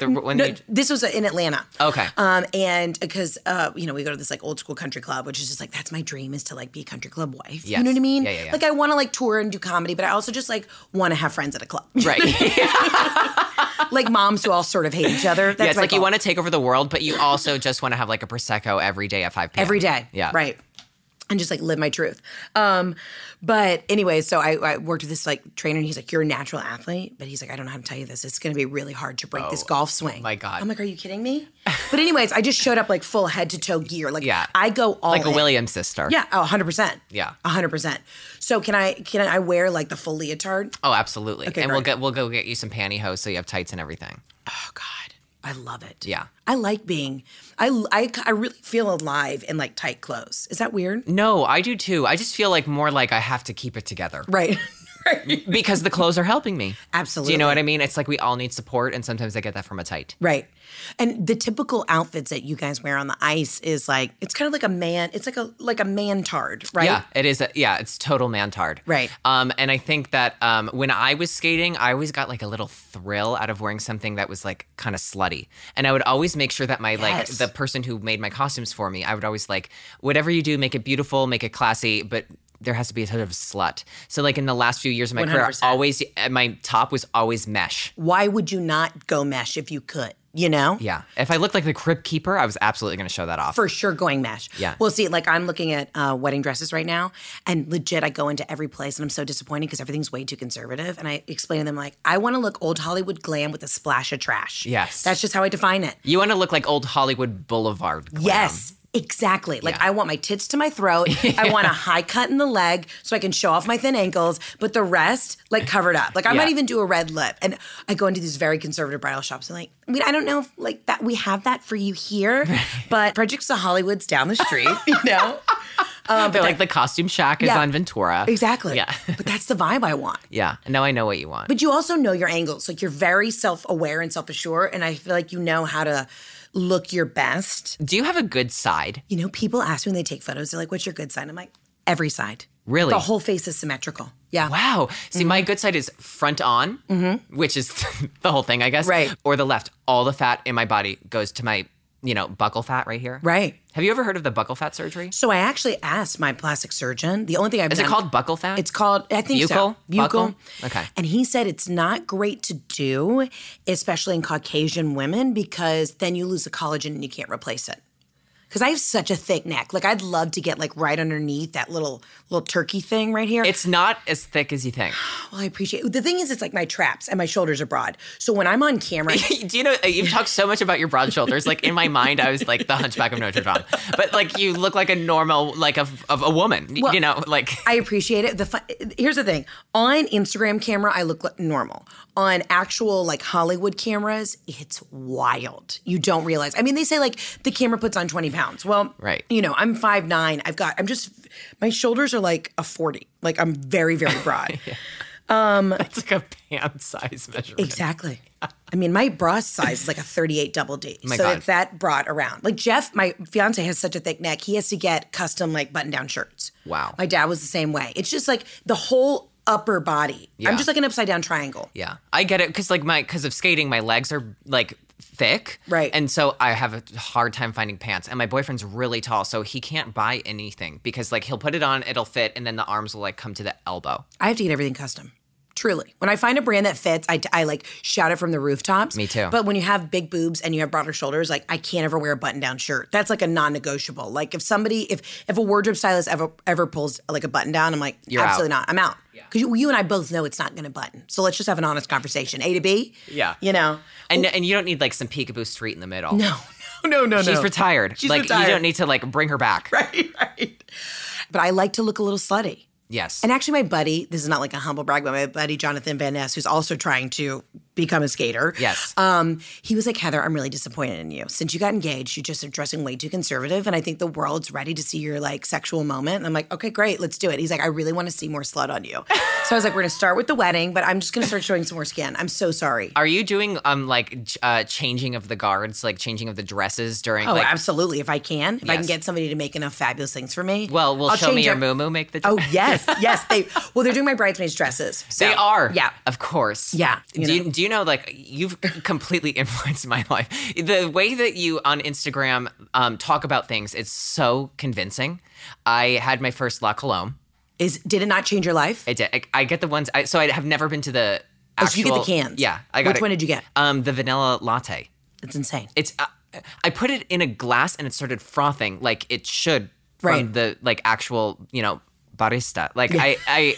This was in Atlanta. Okay. And because, you know, we go to this like old school country club, which is just like, that's my dream, is to like be a country club wife. Yes. You know what I mean? Yeah. Like I want to like tour and do comedy, but I also just like want to have friends at a club. Right. Like moms who all sort of hate each other. That's it's like goal. You want to take over the world, but you also just want to have like a Prosecco every day at 5 p.m. Every day. Yeah. Right. And just like live my truth. But anyway, so I worked with this like trainer and he's like, "You're a natural athlete." But he's like, "I don't know how to tell you this. It's going to be really hard to break this golf swing." My God. I'm like, "Are you kidding me?" But anyways, I just showed up like full head to toe gear. Like I go all like in. a Williams sister. Yeah. 100%. Yeah. 100%. So can I wear like the full leotard? Oh, absolutely. Okay, and great. we'll go get you some pantyhose so you have tights and everything. Oh God. I love it. Yeah. I like being, I really feel alive in like tight clothes. Is that weird? No, I do too. I just feel like more like I have to keep it together. Right. Because the clothes are helping me. Absolutely. Do you know what I mean? It's like we all need support, and sometimes I get that from a tight. Right. And the typical outfits that you guys wear on the ice is like, it's kind of like a man, it's like a man-tard, right? Yeah, it is. It's total man-tard. Right. And I think that when I was skating, I always got like a little thrill out of wearing something that was like kind of slutty. And I would always make sure that my like the person who made my costumes for me, I would always like, whatever you do, make it beautiful, make it classy, but there has to be a touch of slut. So like in the last few years of my 100%. career, my top was always mesh. Why would you not go mesh if you could? You know? Yeah. If I looked like the Crypt Keeper, I was absolutely going to show that off. For sure going mesh. Yeah. Well, see, like I'm looking at wedding dresses right now, and legit I go into every place and I'm so disappointed because everything's way too conservative. And I explain to them like, I want to look old Hollywood glam with a splash of trash. Yes. That's just how I define it. You want to look like old Hollywood Boulevard glam. Yes. Exactly. Like I want my tits to my throat. I want a high cut in the leg so I can show off my thin ankles, but the rest like covered up. Like I might even do a red lip. And I go into these very conservative bridal shops and like, I don't know if like that we have that for you here, but Projects of Hollywood's down the street, you know? They're like the costume shack is on Ventura. Exactly. Yeah. But that's the vibe I want. Yeah. Now I know what you want. But you also know your angles. Like you're very self-aware and self-assured, and I feel like you know how to look your best. Do you have a good side? You know, people ask me when they take photos, they're like, what's your good side? I'm like, every side. Really? The whole face is symmetrical. Yeah. Wow. See, my good side is front on, which is the whole thing, I guess. Right. Or the left. All the fat in my body goes to my, buccal fat right here. Right. Have you ever heard of the buccal fat surgery? So I actually asked my plastic surgeon. The only thing I've done. Is it called buccal fat? It's called, I think Buccal? so. Buccal? Okay. And he said it's not great to do, especially in Caucasian women, because then you lose the collagen and you can't replace it. Because I have such a thick neck. Like, I'd love to get, like, right underneath that little turkey thing right here. It's not as thick as you think. Well, I appreciate it. The thing is, it's like my traps and my shoulders are broad. So when I'm on camera. Do you know, you've talked so much about your broad shoulders. Like, in my mind, I was like the Hunchback of Notre Dame. But, like, you look like a normal, like, of a woman, Well, like. I appreciate it. Here's the thing. On Instagram camera, I look normal. On actual, like, Hollywood cameras, it's wild. You don't realize. I mean, they say, like, the camera puts on 20 pounds. Well, right. I'm 5'9". My shoulders are like a 40. Like, I'm very, very broad. That's like a pant size measurement. Exactly. I mean, my bra size is like a 38 double D. My so God. it's that broad around. Like Jeff, my fiance, has such a thick neck. He has to get custom like button-down shirts. Wow. My dad was the same way. It's just like the whole upper body. Yeah. I'm just like an upside-down triangle. Yeah. I get it because of skating, my legs are like thick. Right. And so I have a hard time finding pants. And my boyfriend's really tall, so he can't buy anything because like he'll put it on, it'll fit, and then the arms will like come to the elbow. I have to get everything custom. Truly. When I find a brand that fits, I like shout it from the rooftops. Me too. But when you have big boobs and you have broader shoulders, like I can't ever wear a button-down shirt. That's like a non-negotiable. Like if a wardrobe stylist ever pulls like a button down, I'm like, You're absolutely out. not. I'm out. Because you and I both know it's not going to button. So let's just have an honest conversation. A to B. Yeah. And And you don't need like some peekaboo street in the middle. No. She's retired. She's like retired. you don't need to like bring her back. Right. But I like to look a little slutty. Yes. And actually, my buddy, this is not like a humble brag, but my buddy Jonathan Van Ness, who's also trying to become a skater. Yes. He was like, Heather, I'm really disappointed in you. Since you got engaged, you just are dressing way too conservative. And I think the world's ready to see your like sexual moment. And I'm like, okay, great, let's do it. He's like, I really want to see more slut on you. So I was like, we're going to start with the wedding, but I'm just going to start showing some more skin. I'm so sorry. Are you doing changing of the guards, like changing of the dresses during? Oh, like, absolutely. If I can Yes. get somebody to make enough fabulous things for me. Well, will I'll Show Me change Your it. Moo Moo make the Oh, yes. They're doing my bridesmaids dresses. So, They are. Yeah. Of course. Yeah. Do you know, like, you've completely influenced my life. The way that you on Instagram talk about things, it's so convincing. I had my first La Cologne. Did it not change your life? It did. I get the ones, so I have never been to the actual. Oh, so you get the cans? Yeah. I got Which one did you get? The vanilla latte. It's insane. It's, I put it in a glass and it started frothing like it should from Right. the, like, actual, barista. Like, I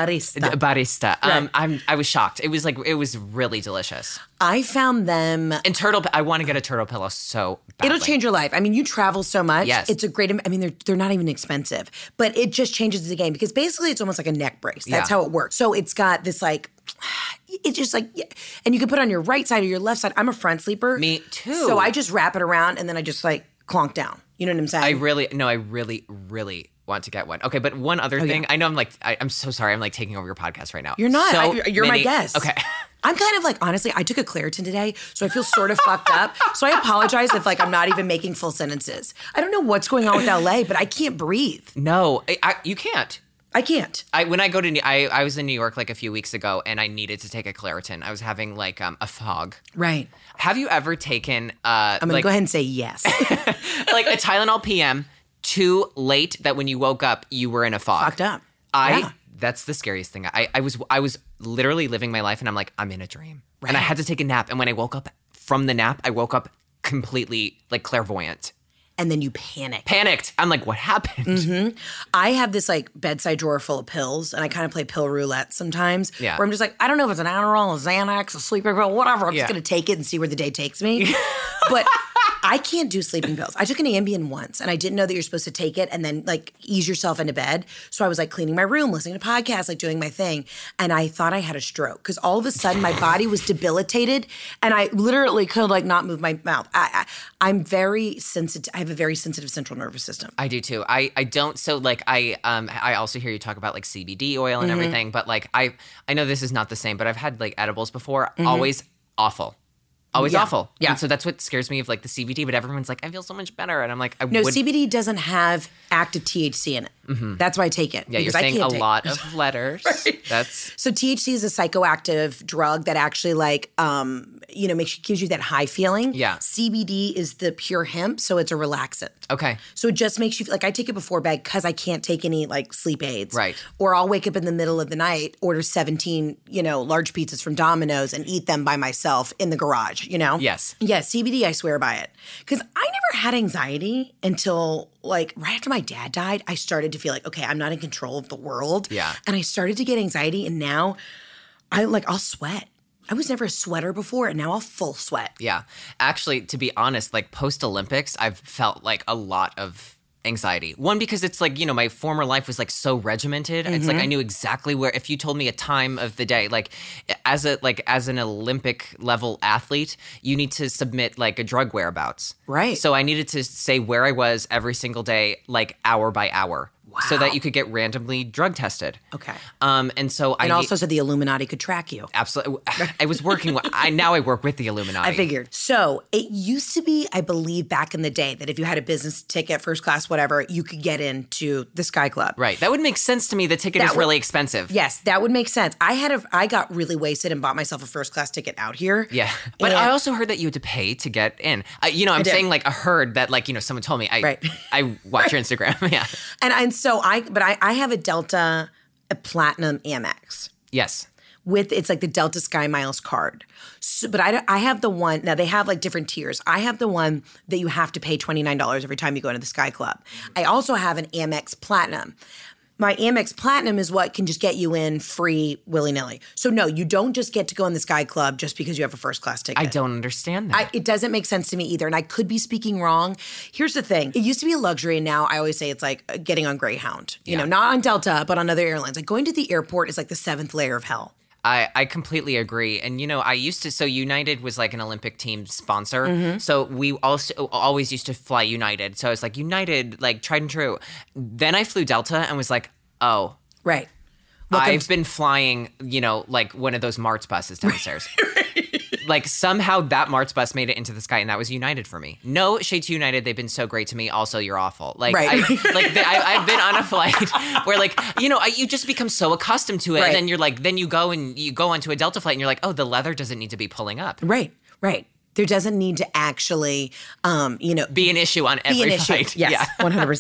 barista. Right. I was shocked. It was really delicious. I found them. And I want to get a turtle pillow so badly. It'll change your life. I mean, you travel so much. Yes. It's a great, I mean, they're not even expensive, but it just changes the game because basically it's almost like a neck brace. That's Yeah. how it works. So it's got this like, it's just like, and you can put it on your right side or your left side. I'm a front sleeper. Me too. So I just wrap it around and then I just like clonk down. You know what I'm saying? I really want to get one. Okay, but one other thing. yeah. I know I'm so sorry. I'm like taking over your podcast right now. You're not. So You're my many- guest. Okay. I'm kind of like, honestly, I took a Claritin today, so I feel sort of fucked up. So I apologize if like I'm not even making full sentences. I don't know what's going on with LA, but I can't breathe. No, you can't. I can't. When I go to, I was in New York like a few weeks ago, and I needed to take a Claritin. I was having like a fog. Right. Have you ever taken? I'm going to go ahead and say yes. like a Tylenol PM too late that when you woke up you were in a fog. Fucked up. Yeah. That's the scariest thing. I was literally living my life and I'm like, I'm in a dream. Right. And I had to take a nap. And when I woke up from the nap, I woke up completely like clairvoyant. And then you panic. Panicked. I'm like, what happened? Mm-hmm. I have this like bedside drawer full of pills, and I kind of play pill roulette sometimes. Yeah. Where I'm just like, I don't know if it's an Adderall, a Xanax, a sleeping pill, whatever. I'm Yeah. just going to take it and see where the day takes me. But I can't do sleeping pills. I took an Ambien once, and I didn't know that you're supposed to take it and then like ease yourself into bed. So I was like cleaning my room, listening to podcasts, like doing my thing, and I thought I had a stroke because all of a sudden my body was debilitated, and I literally could like not move my mouth. I'm very sensitive. I have a very sensitive central nervous system. I do too. I don't. So like I also hear you talk about like CBD oil and everything, but like I know this is not the same, but I've had like edibles before. Always awful. Always awful. Yeah. And so that's what scares me of like the CBD, but everyone's like, I feel so much better. And I'm like, CBD doesn't have active THC in it. That's why I take it. Yeah, you're saying a lot of letters. Right. So THC is a psychoactive drug that actually like, gives you that high feeling. Yeah. CBD is the pure hemp, so it's a relaxant. Okay. So it just makes you like I take it before bed because I can't take any like sleep aids. Right. Or I'll wake up in the middle of the night, order 17, large pizzas from Domino's and eat them by myself in the garage, Yes. Yeah, CBD, I swear by it. Because I never had anxiety until like right after my dad died, I started to feel like, okay, I'm not in control of the world. Yeah. And I started to get anxiety, and now I'll sweat. I was never a sweater before, and now I'll full sweat. Yeah. Actually, to be honest, like post-Olympics, I've felt like a lot of anxiety. One, because it's like, my former life was like so regimented. It's like I knew exactly where, if you told me a time of the day, like as an Olympic level athlete, you need to submit like a drug whereabouts. Right. So I needed to say where I was every single day, like hour by hour. Wow. So that you could get randomly drug tested. Okay. And so also so the Illuminati could track you. Absolutely. I was working now I work with the Illuminati. I figured. So it used to be, I believe, back in the day that if you had a business ticket, first class, whatever, you could get into the Sky Club. Right. That would make sense to me. The ticket is really expensive. Yes, that would make sense. I got really wasted and bought myself a first class ticket out here. Yeah. But I also heard that you had to pay to get in. I'm saying like I heard that like, someone told me. I watch your Instagram. Yeah. And so I have a Delta, a Platinum Amex. Yes. It's like the Delta Sky Miles card. So, but I have the one, now they have like different tiers. I have the one that you have to pay $29 every time you go into the Sky Club. I also have an Amex Platinum. My Amex Platinum is what can just get you in free willy-nilly. So no, you don't just get to go in the Sky Club just because you have a first class ticket. I don't understand that. It doesn't make sense to me either, and I could be speaking wrong. Here's the thing. It used to be a luxury, and now I always say it's like getting on Greyhound. Not on Delta, but on other airlines. Like going to the airport is like the 7th layer of hell. I completely agree. And, I used to, so United was like an Olympic team sponsor. So we also always used to fly United. So I was like, United, like tried and true. Then I flew Delta and was like, oh. Right. I've been flying, like one of those Marts buses downstairs. Like somehow that Marts bus made it into the sky, and that was United for me. No shade to United, they've been so great to me. Also, you're awful. Like, right. I've been on a flight where, like, you just become so accustomed to it, right. And then you're like, then you go onto a Delta flight, and you're like, oh, the leather doesn't need to be pulling up. Right. There doesn't need to actually, be an issue on every flight. Yes, yeah.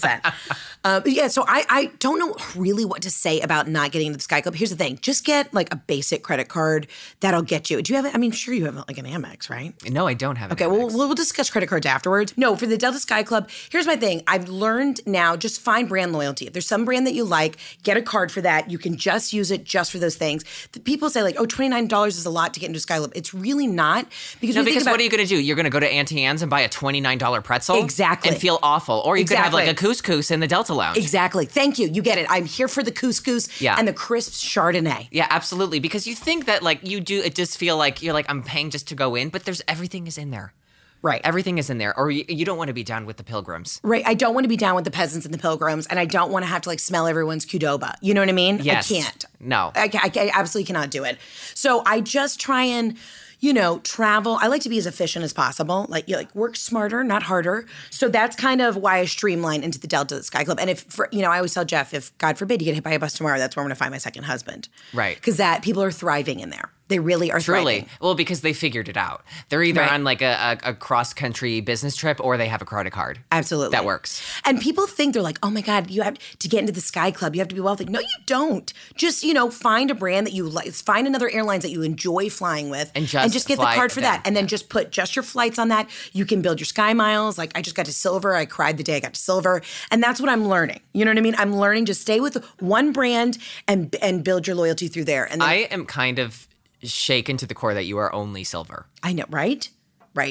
100%. So I don't know really what to say about not getting into the Sky Club. Here's the thing. Just get like a basic credit card. That'll get you. Do you have it? I mean, sure you have like an Amex, right? No, I don't have an Okay, Amex. We'll discuss credit cards afterwards. No, for the Delta Sky Club, here's my thing. I've learned now, just find brand loyalty. If there's some brand that you like, get a card for that. You can just use it just for those things. The people say like, oh, $29 is a lot to get into Sky Club. It's really not. Because what are you going to do? You're going to go to Auntie Anne's and buy a $29 pretzel? Exactly. And feel awful. Or you could have like a couscous in the Delta Lounge. Exactly. Thank you. You get it. I'm here for the couscous and the crisp Chardonnay. Yeah, absolutely. Because you think that like you do, it just feel like you're like, I'm paying just to go in, but everything is in there. Right. Everything is in there. Or you don't want to be down with the pilgrims. Right. I don't want to be down with the peasants and the pilgrims, and I don't want to have to like smell everyone's Qdoba. You know what I mean? Yes. I can't. No. I absolutely cannot do it. So I just try and travel. I like to be as efficient as possible. Like, work smarter, not harder. So that's kind of why I streamline into the Delta Sky Club. And I always tell Jeff, if God forbid you get hit by a bus tomorrow, that's where I'm going to find my second husband. Right. Because people are thriving in there. They really are Truly. thriving. Well, because they figured it out. They're either on like a cross-country business trip or they have a credit card. Absolutely. That works. And people think they're like, oh my God, you have to get into the Sky Club. You have to be wealthy. No, you don't. Just, find a brand that you like. Find another airlines that you enjoy flying with. And just get the card for that. And then just put just your flights on that. You can build your Sky Miles. Like I just got to Silver. I cried the day I got to Silver. And that's what I'm learning. You know what I mean? I'm learning to stay with one brand and build your loyalty through there. And then, I am kind of shaken to the core that you are only Silver. I know, right? Right.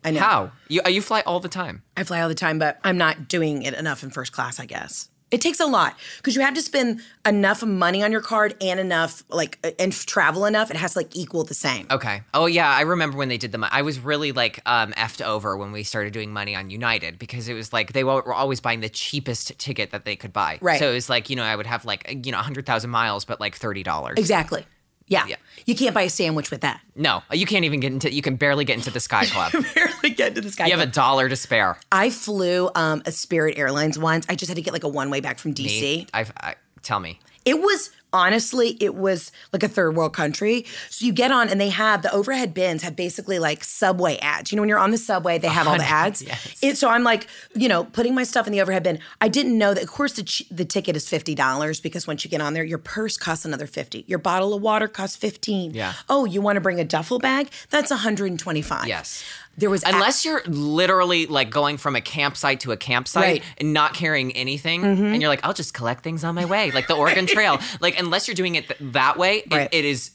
I know. How? You fly all the time. I fly all the time, but I'm not doing it enough in first class, I guess. It takes a lot because you have to spend enough money on your card and enough and travel enough. It has to equal the same. Okay. Oh yeah, I remember when they did I was really effed over when we started doing money on United because it was they were always buying the cheapest ticket that they could buy. Right. So it was I would have 100,000 miles, but $30. Exactly. Yeah. You can't buy a sandwich with that. No, you can't even get into. You can barely get into the Sky Club. Barely get into the Sky You Club. have $1 to spare. I flew a Spirit Airlines once. I just had to get a one-way back from DC. Tell me. It was like a third world country. So you get on and they have the overhead bins have basically subway ads. You know, when you're on the subway, they have all the ads. Yes. So I'm putting my stuff in the overhead bin. I didn't know that, of course, the ticket is $50 because once you get on there, your purse costs another $50. Your bottle of water costs $15. Yeah. Oh, you want to bring a duffel bag? That's $125. Yes. There was unless you're literally going from a campsite to a campsite Right. and not carrying anything, and you're I'll just collect things on my way, like the Oregon Trail. Unless you're doing it that way, Right. it is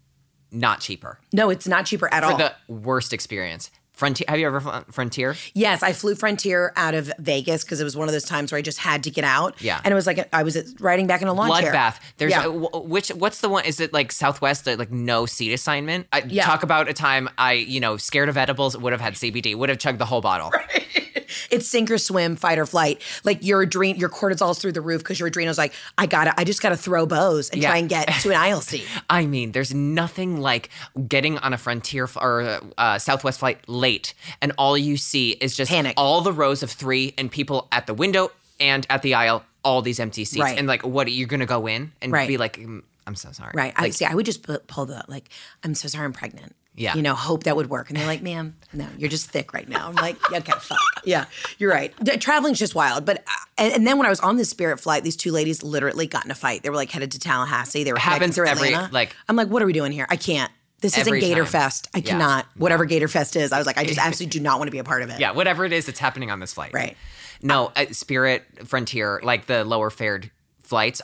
not cheaper. No, it's not cheaper at all. For the worst experience. Frontier. Have you ever flown Frontier? Yes, I flew Frontier out of Vegas because it was one of those times where I just had to get out. Yeah. And it was I was riding back in a lawn chair. Bloodbath. There's Yeah. what's the one? Is it Southwest? No seat assignment. Yeah. Talk about a time scared of edibles, would have had CBD, would have chugged the whole bottle. It's sink or swim, fight or flight. Your cortisol's through the roof because your adrenal's I just gotta throw bows and try and get to an aisle seat. I mean, there's nothing like getting on a Frontier or Southwest flight late, and all you see is just Panic. all the rows of 3 and people at the window and at the aisle, all these empty seats. Right. And what, you're going to go in and Right. be I'm so sorry. Right. I would just pull the I'm so sorry I'm pregnant. Yeah. Hope that would work. And they're like, ma'am, no, you're just thick right now. I'm like, okay, fuck. Yeah, you're right. Traveling's just wild. But and then when I was on this Spirit flight, these two ladies literally got in a fight. They were headed to Tallahassee. They were happens through every, Atlanta. I'm like, what are we doing here? I can't. This isn't Every Gator time. Fest. I cannot. Whatever Gator Fest is. I was I just absolutely do not want to be a part of it. Yeah, whatever it is that's happening on this flight. Right. No, Spirit, Frontier, the lower fared flights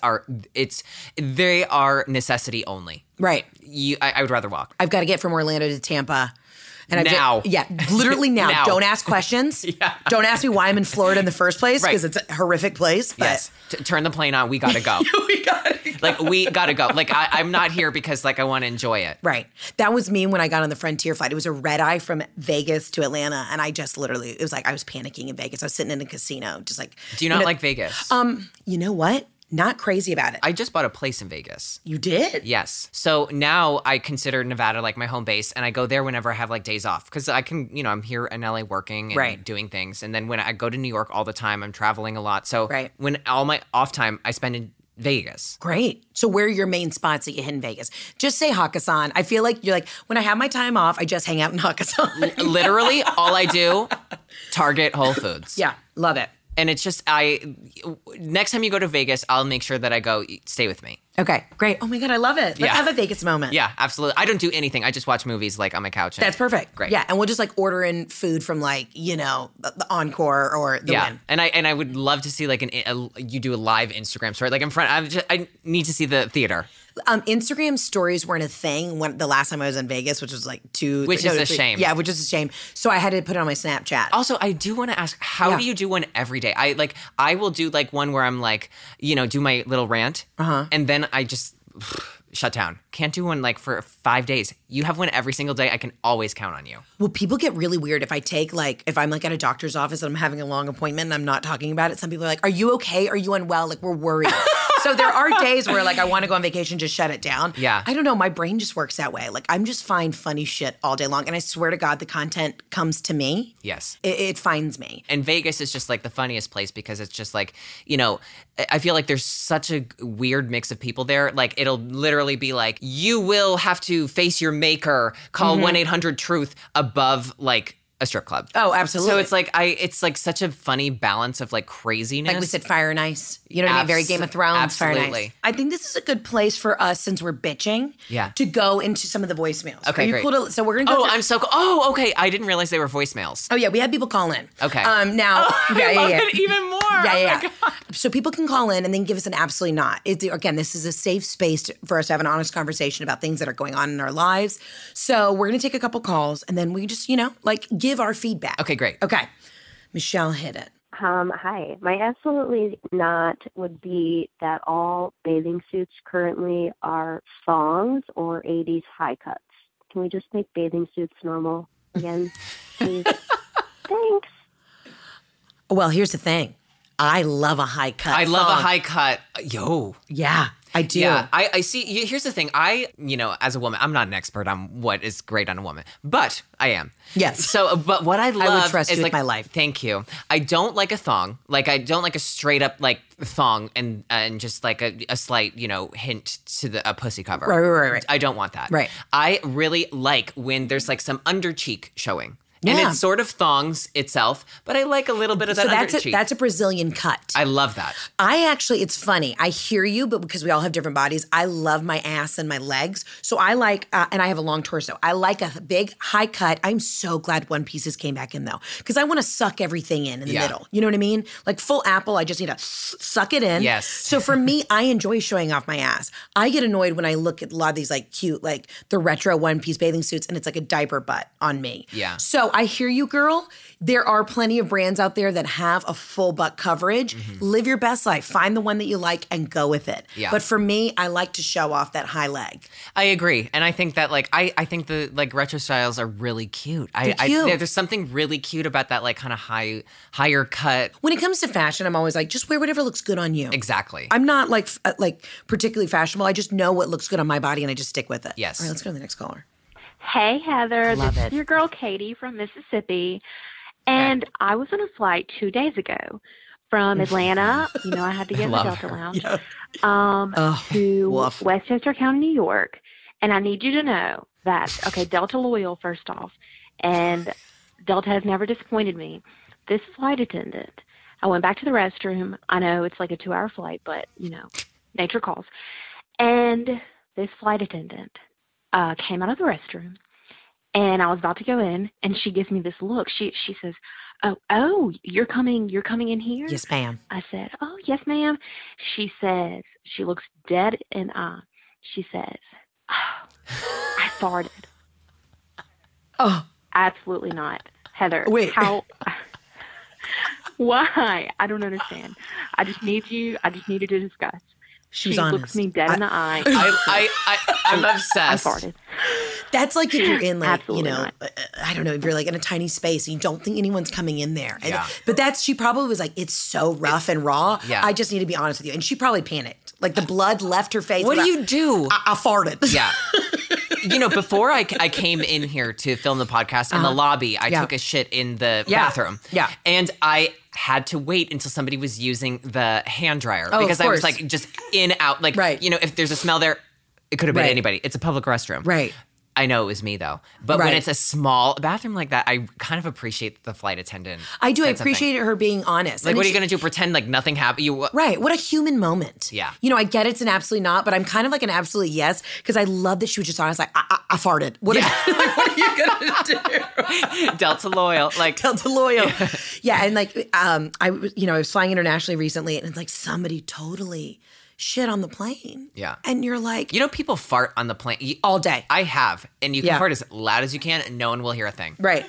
they are necessity only. Right. I would rather walk. I've got to get from Orlando to Tampa. And Now. Literally now. Now. Don't ask questions. Yeah. Don't ask me why I'm in Florida in the first place because Right. it's a horrific place. But Yes. Turn the plane on. We gotta go. we got it. We gotta go. I'm not here because I want to enjoy it. Right. That was me when I got on the Frontier flight. It was a red eye from Vegas to Atlanta. And I just literally, it was I was panicking in Vegas. I was sitting in a casino, just Do you not like Vegas? You know what? Not crazy about it. I just bought a place in Vegas. You did? Yes. So now I consider Nevada my home base, and I go there whenever I have days off because I can, I'm here in LA working and Right. doing things. And then when I go to New York all the time, I'm traveling a lot. So Right. when all my off time I spend in Vegas. Great. So where are your main spots that you hit in Vegas? Just say Hakkasan. I feel like you're when I have my time off, I just hang out in Hakkasan. Literally, all I do, Target, Whole Foods. Yeah, love it. And it's just, next time you go to Vegas, I'll make sure that I go, stay with me. Okay, great. Oh my God, I love it. Let's Yeah. have a Vegas moment. Yeah, absolutely. I don't do anything. I just watch movies on my couch. That's perfect. Great. Yeah, and we'll just order in food from the Encore or the Win. And I would love to see you do a live Instagram story in front. I need to see the theater. Instagram stories weren't a thing when the last time I was in Vegas, which was Which is a shame. Yeah, which is a shame. So I had to put it on my Snapchat. Also, I do want to ask, how do you do one every day? I will do one where I'm do my little rant, and then I just shut down. Can't do one for 5 days. You have one every single day. I can always count on you. Well, people get really weird if I take if I'm at a doctor's office and I'm having a long appointment and I'm not talking about it. Some people are like, "Are you okay? Are you unwell?" We're worried. So there are days where I want to go on vacation, just shut it down. Yeah. I don't know. My brain just works that way. I'm just find funny shit all day long, and I swear to God, the content comes to me. Yes. It finds me. And Vegas is just the funniest place because it's just I feel there's such a weird mix of people there. It'll literally be you will have to face your maker, call 1-800-TRUTH above a strip club. Oh, absolutely. So it's such a funny balance of craziness. Like we said, Fire and Ice. You know what I mean? Very Game of Thrones, Fire and absolutely. Ice. I think this is a good place for us, since we're bitching, Yeah. to go into some of the voicemails. Okay, Are you great. cool to, so we're going to go Oh, through- I'm so cool. Oh, okay. I didn't realize they were voicemails. Oh, yeah, we had people call in. Okay. Now, I love it even more. Yeah. So people can call in and then give us an absolutely not. Again, this is a safe space for us to have an honest conversation about things that are going on in our lives. So we're going to take a couple calls and then we just, give our feedback. Okay, great. Okay. Michelle, hit it. Hi. My absolutely not would be that all bathing suits currently are thongs or 80s high cuts. Can we just make bathing suits normal again, please? Thanks. Well, here's the thing. I love a high cut. I love a high cut. Yo. Yeah, I do. Yeah, I see. Here's the thing. As a woman, I'm not an expert on what is great on a woman, but I am. Yes. So, but what I love I would trust is you with my life. Thank you. I don't like a thong. Like, I don't like a straight up like thong and just like a slight, hint to a pussy cover. Right. I don't want that. Right. I really like when there's like some under cheek showing. Yeah. And it's sort of thongs itself, but I like a little bit of that under cheek. That's a Brazilian cut. I love that. It's funny. I hear you, but because we all have different bodies, I love my ass and my legs. So I like, and I have a long torso. I like a big high cut. I'm so glad One Pieces came back in though, because I want to suck everything in the middle. You know what I mean? Like full apple, I just need to suck it in. Yes. So for me, I enjoy showing off my ass. I get annoyed when I look at a lot of these like cute, like the retro One Piece bathing suits and it's like a diaper butt on me. Yeah. So I hear you, girl. There are plenty of brands out there that have a full butt coverage. Mm-hmm. Live your best life. Find the one that you like and go with it. Yeah. But for me, I like to show off that high leg. I agree. And I think that I think the like retro styles are really cute. They're cute. There's something really cute about that like kind of higher cut. When it comes to fashion, I'm always like, just wear whatever looks good on you. Exactly. I'm not like particularly fashionable. I just know what looks good on my body and I just stick with it. Yes. All right, let's go to the next caller. Hey, Heather. Love this it. is your girl, Katie from Mississippi. And I was on a flight 2 days ago from Atlanta. I had to get in the Delta Lounge. To woof. Westchester County, New York. And I need you to know that, Delta loyal, first off. And Delta has never disappointed me. This flight attendant, I went back to the restroom. I know it's like a 2-hour flight, but, nature calls. And this flight attendant came out of the restroom. And I was about to go in, and she gives me this look. She says, "Oh, you're coming in here?" Yes, ma'am. I said, "Oh, yes, ma'am." She says, she looks dead in the eye. She says, "Oh, I farted." Oh, absolutely not, Heather. Wait. How? Why? I don't understand. I just needed to discuss. She looks honest. me dead in the eye. I'm obsessed. I farted. That's like if you're in like, Absolutely not. I don't know, if you're like in a tiny space and you don't think anyone's coming in there. And, Yeah. But she probably was like, it's so rough and raw. Yeah. I just need to be honest with you. And she probably panicked. Like the blood left her face. What do you do? I farted. Yeah. Before I came in here to film the podcast in the lobby, I took a shit in the bathroom. Yeah. And I had to wait until somebody was using the hand dryer Oh, because of I was course. like just in, out. Like, Right. if there's a smell there, it could have been Right. anybody. It's a public restroom. Right. I know it was me though. But when Right. it's a small bathroom like that, I kind of appreciate the flight attendant. I do. I said something. appreciate her being honest. Like, I mean, what are you going to do? Pretend like nothing happened? Right. What a human moment. Yeah. I get it's an absolutely not, but I'm kind of like an absolutely yes because I love that she was just honest. Like, I farted. What are you going to do? Delta loyal. Like, Delta loyal. Yeah. And like, I was flying internationally recently and it's like somebody totally shit on the plane. Yeah. And you're like, people fart on the plane. all day. I have. And you can Yeah. fart as loud as you can and no one will hear a thing. Right.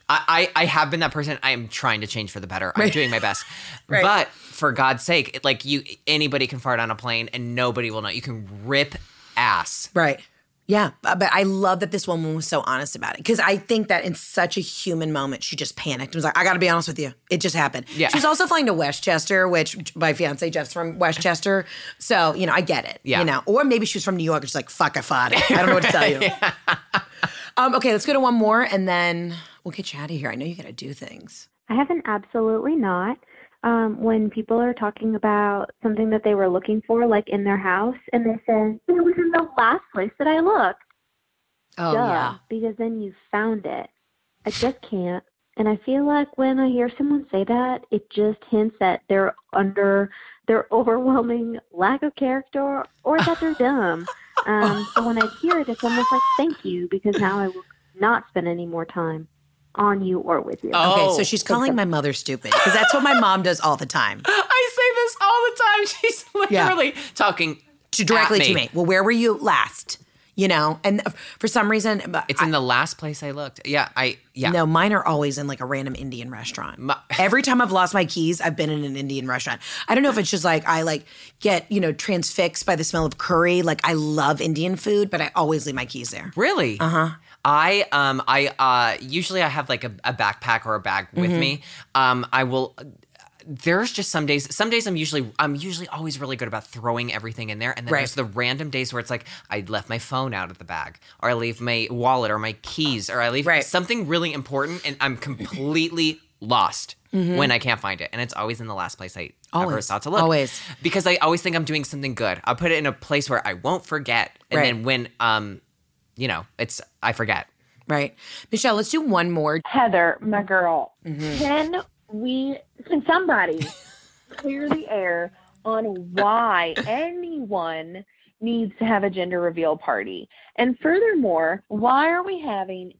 I have been that person. I am trying to change for the better. I'm Right. doing my best. Right. But for God's sake, anybody can fart on a plane and nobody will know. You can rip ass. Right. Yeah. But I love that this woman was so honest about it because I think that in such a human moment, she just panicked and was like, I got to be honest with you. It just happened. Yeah. She was also flying to Westchester, which my fiance Jeff's from Westchester. So, I get it. Yeah. Or maybe she was from New York and she's like, fuck, I fought it. I don't know what to tell you. Okay, let's go to one more and then we'll get you out of here. I know you got to do things. I have an absolutely not. When people are talking about something that they were looking for, like in their house, and they say, it was in the last place that I looked. Oh, Duh, yeah. because then you found it. I just can't. And I feel like when I hear someone say that, it just hints that they're under their overwhelming lack of character or that they're dumb. So when I hear it, it's almost like, thank you, because now I will not spend any more time. on you or with you. Okay, so she's calling my mother stupid because that's what my mom does all the time. I say this all the time. She's literally talking directly to me. Well, where were you last? You know, and for some reason, it's in the last place I looked. Yeah. No, mine are always in like a random Indian restaurant. Every time I've lost my keys, I've been in an Indian restaurant. I don't know if it's just like I like get, transfixed by the smell of curry. Like I love Indian food, but I always leave my keys there. Really? Uh-huh. I usually I have like a backpack or a bag with me. I will. There's just some days I'm usually always really good about throwing everything in there. And then there's the random days where it's like I left my phone out of the bag, or I leave my wallet or my keys, or I leave something really important and I'm completely lost when I can't find it. And it's always in the last place I ever thought to look. Always. Because I always think I'm doing something good. I'll put it in a place where I won't forget. And then when, I forget. Right. Michelle, let's do one more. Heather, my girl, can somebody clear the air on why anyone needs to have a gender reveal party? And furthermore, why are we having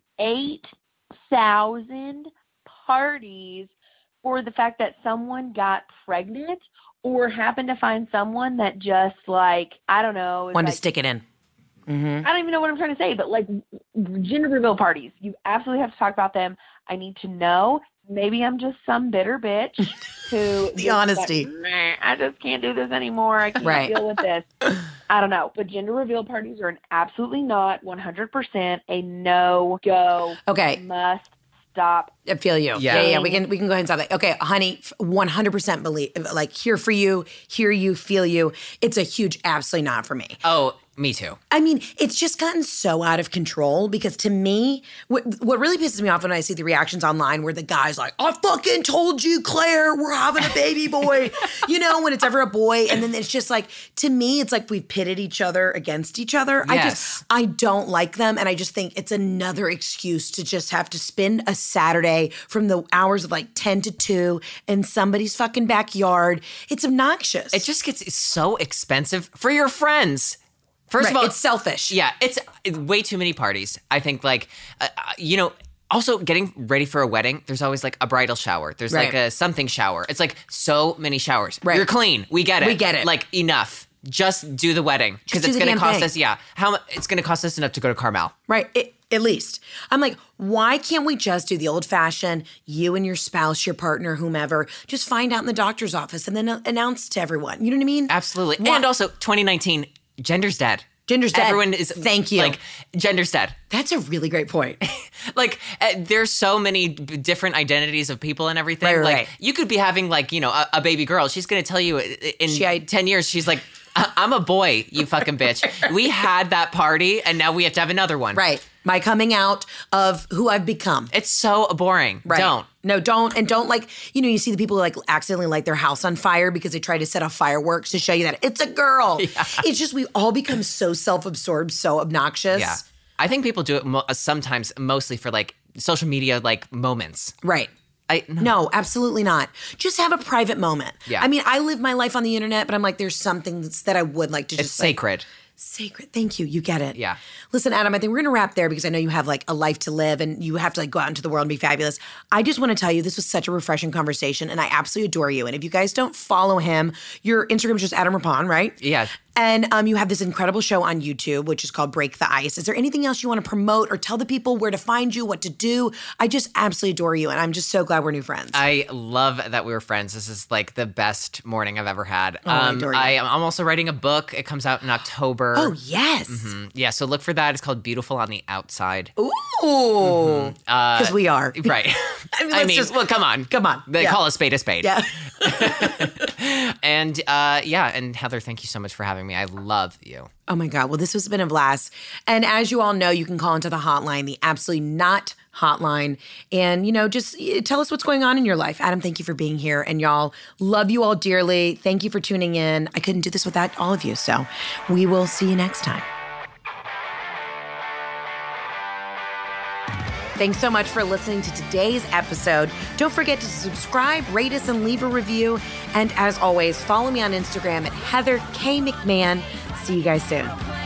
8,000 parties for the fact that someone got pregnant or happened to find someone that just wanted to stick it in? I don't even know what I'm trying to say, but like gender reveal parties, you absolutely have to talk about them. I need to know. Maybe I'm just some bitter bitch who the honesty. I just can't do this anymore. I can't deal with this. I don't know. But gender reveal parties are absolutely not 100% a no-go. Okay. Must stop. I feel you. Yeah. We can go ahead and stop that. Okay, honey, 100% believe, like here for you, hear you, feel you. It's a huge absolutely not for me. Oh, me too. I mean, it's just gotten so out of control because to me, what really pisses me off when I see the reactions online where the guy's like, I fucking told you, Claire, we're having a baby boy. When it's ever a boy. And then it's just like, to me, it's like we've pitted each other against each other. Yes. I don't like them. And I just think it's another excuse to just have to spend a Saturday from the hours of like 10 to 2 in somebody's fucking backyard. It's obnoxious. It just gets so expensive for your friends. First of all, it's selfish. Yeah, it's way too many parties. I think also getting ready for a wedding, there's always like a bridal shower. There's like a something shower. It's like so many showers. Right. You're clean. We get it. We get it. Like enough. Just do the wedding because it's going to cost us. Yeah. It's going to cost us enough to go to Carmel. Right. At least. I'm like, why can't we just do the old fashioned, you and your spouse, your partner, whomever, just find out in the doctor's office and then announce to everyone. You know what I mean? Absolutely. Why? And also 2019, gender's dead. Gender's dead. Everyone is. Thank you. Like, gender's dead. That's a really great point. There's so many different identities of people and everything. Right. You could be having a baby girl. She's going to tell you in 10 years, she's like, I'm a boy, you fucking bitch. We had that party and now we have to have another one. Right. My coming out of who I've become. It's so boring. Right. Don't. No, don't. And don't you see the people who accidentally light their house on fire because they try to set off fireworks to show you that it's a girl. Yeah. It's just we all become so self-absorbed, so obnoxious. Yeah. I think people do it sometimes mostly for social media moments. Right. No, absolutely not. Just have a private moment. Yeah. I mean, I live my life on the internet, but I'm like, there's some things that I would like to just. It's sacred. Sacred. Thank you. You get it. Yeah. Listen, Adam, I think we're going to wrap there because I know you have a life to live and you have to go out into the world and be fabulous. I just want to tell you this was such a refreshing conversation and I absolutely adore you. And if you guys don't follow him, your Instagram is just Adam Rippon, right? Yeah. And you have this incredible show on YouTube, which is called Break the Ice. Is there anything else you want to promote or tell the people where to find you, what to do? I just absolutely adore you, and I'm just so glad we're new friends. I love that we were friends. This is the best morning I've ever had. I adore you. I'm also writing a book. It comes out in October. Oh, yes. Mm-hmm. Yeah, so look for that. It's called Beautiful on the Outside. Ooh. Because we are. Right. Well, come on. Come on. They call a spade a spade. Yeah. And and Heather, thank you so much for having me. I love you. Oh my God. Well, this has been a blast. And as you all know, you can call into the hotline, the Absolutely Not hotline, and, just tell us what's going on in your life. Adam, thank you for being here. And y'all, love you all dearly. Thank you for tuning in. I couldn't do this without all of you. So we will see you next time. Thanks so much for listening to today's episode. Don't forget to subscribe, rate us, and leave a review. And as always, follow me on Instagram at Heather K. McMahon. See you guys soon.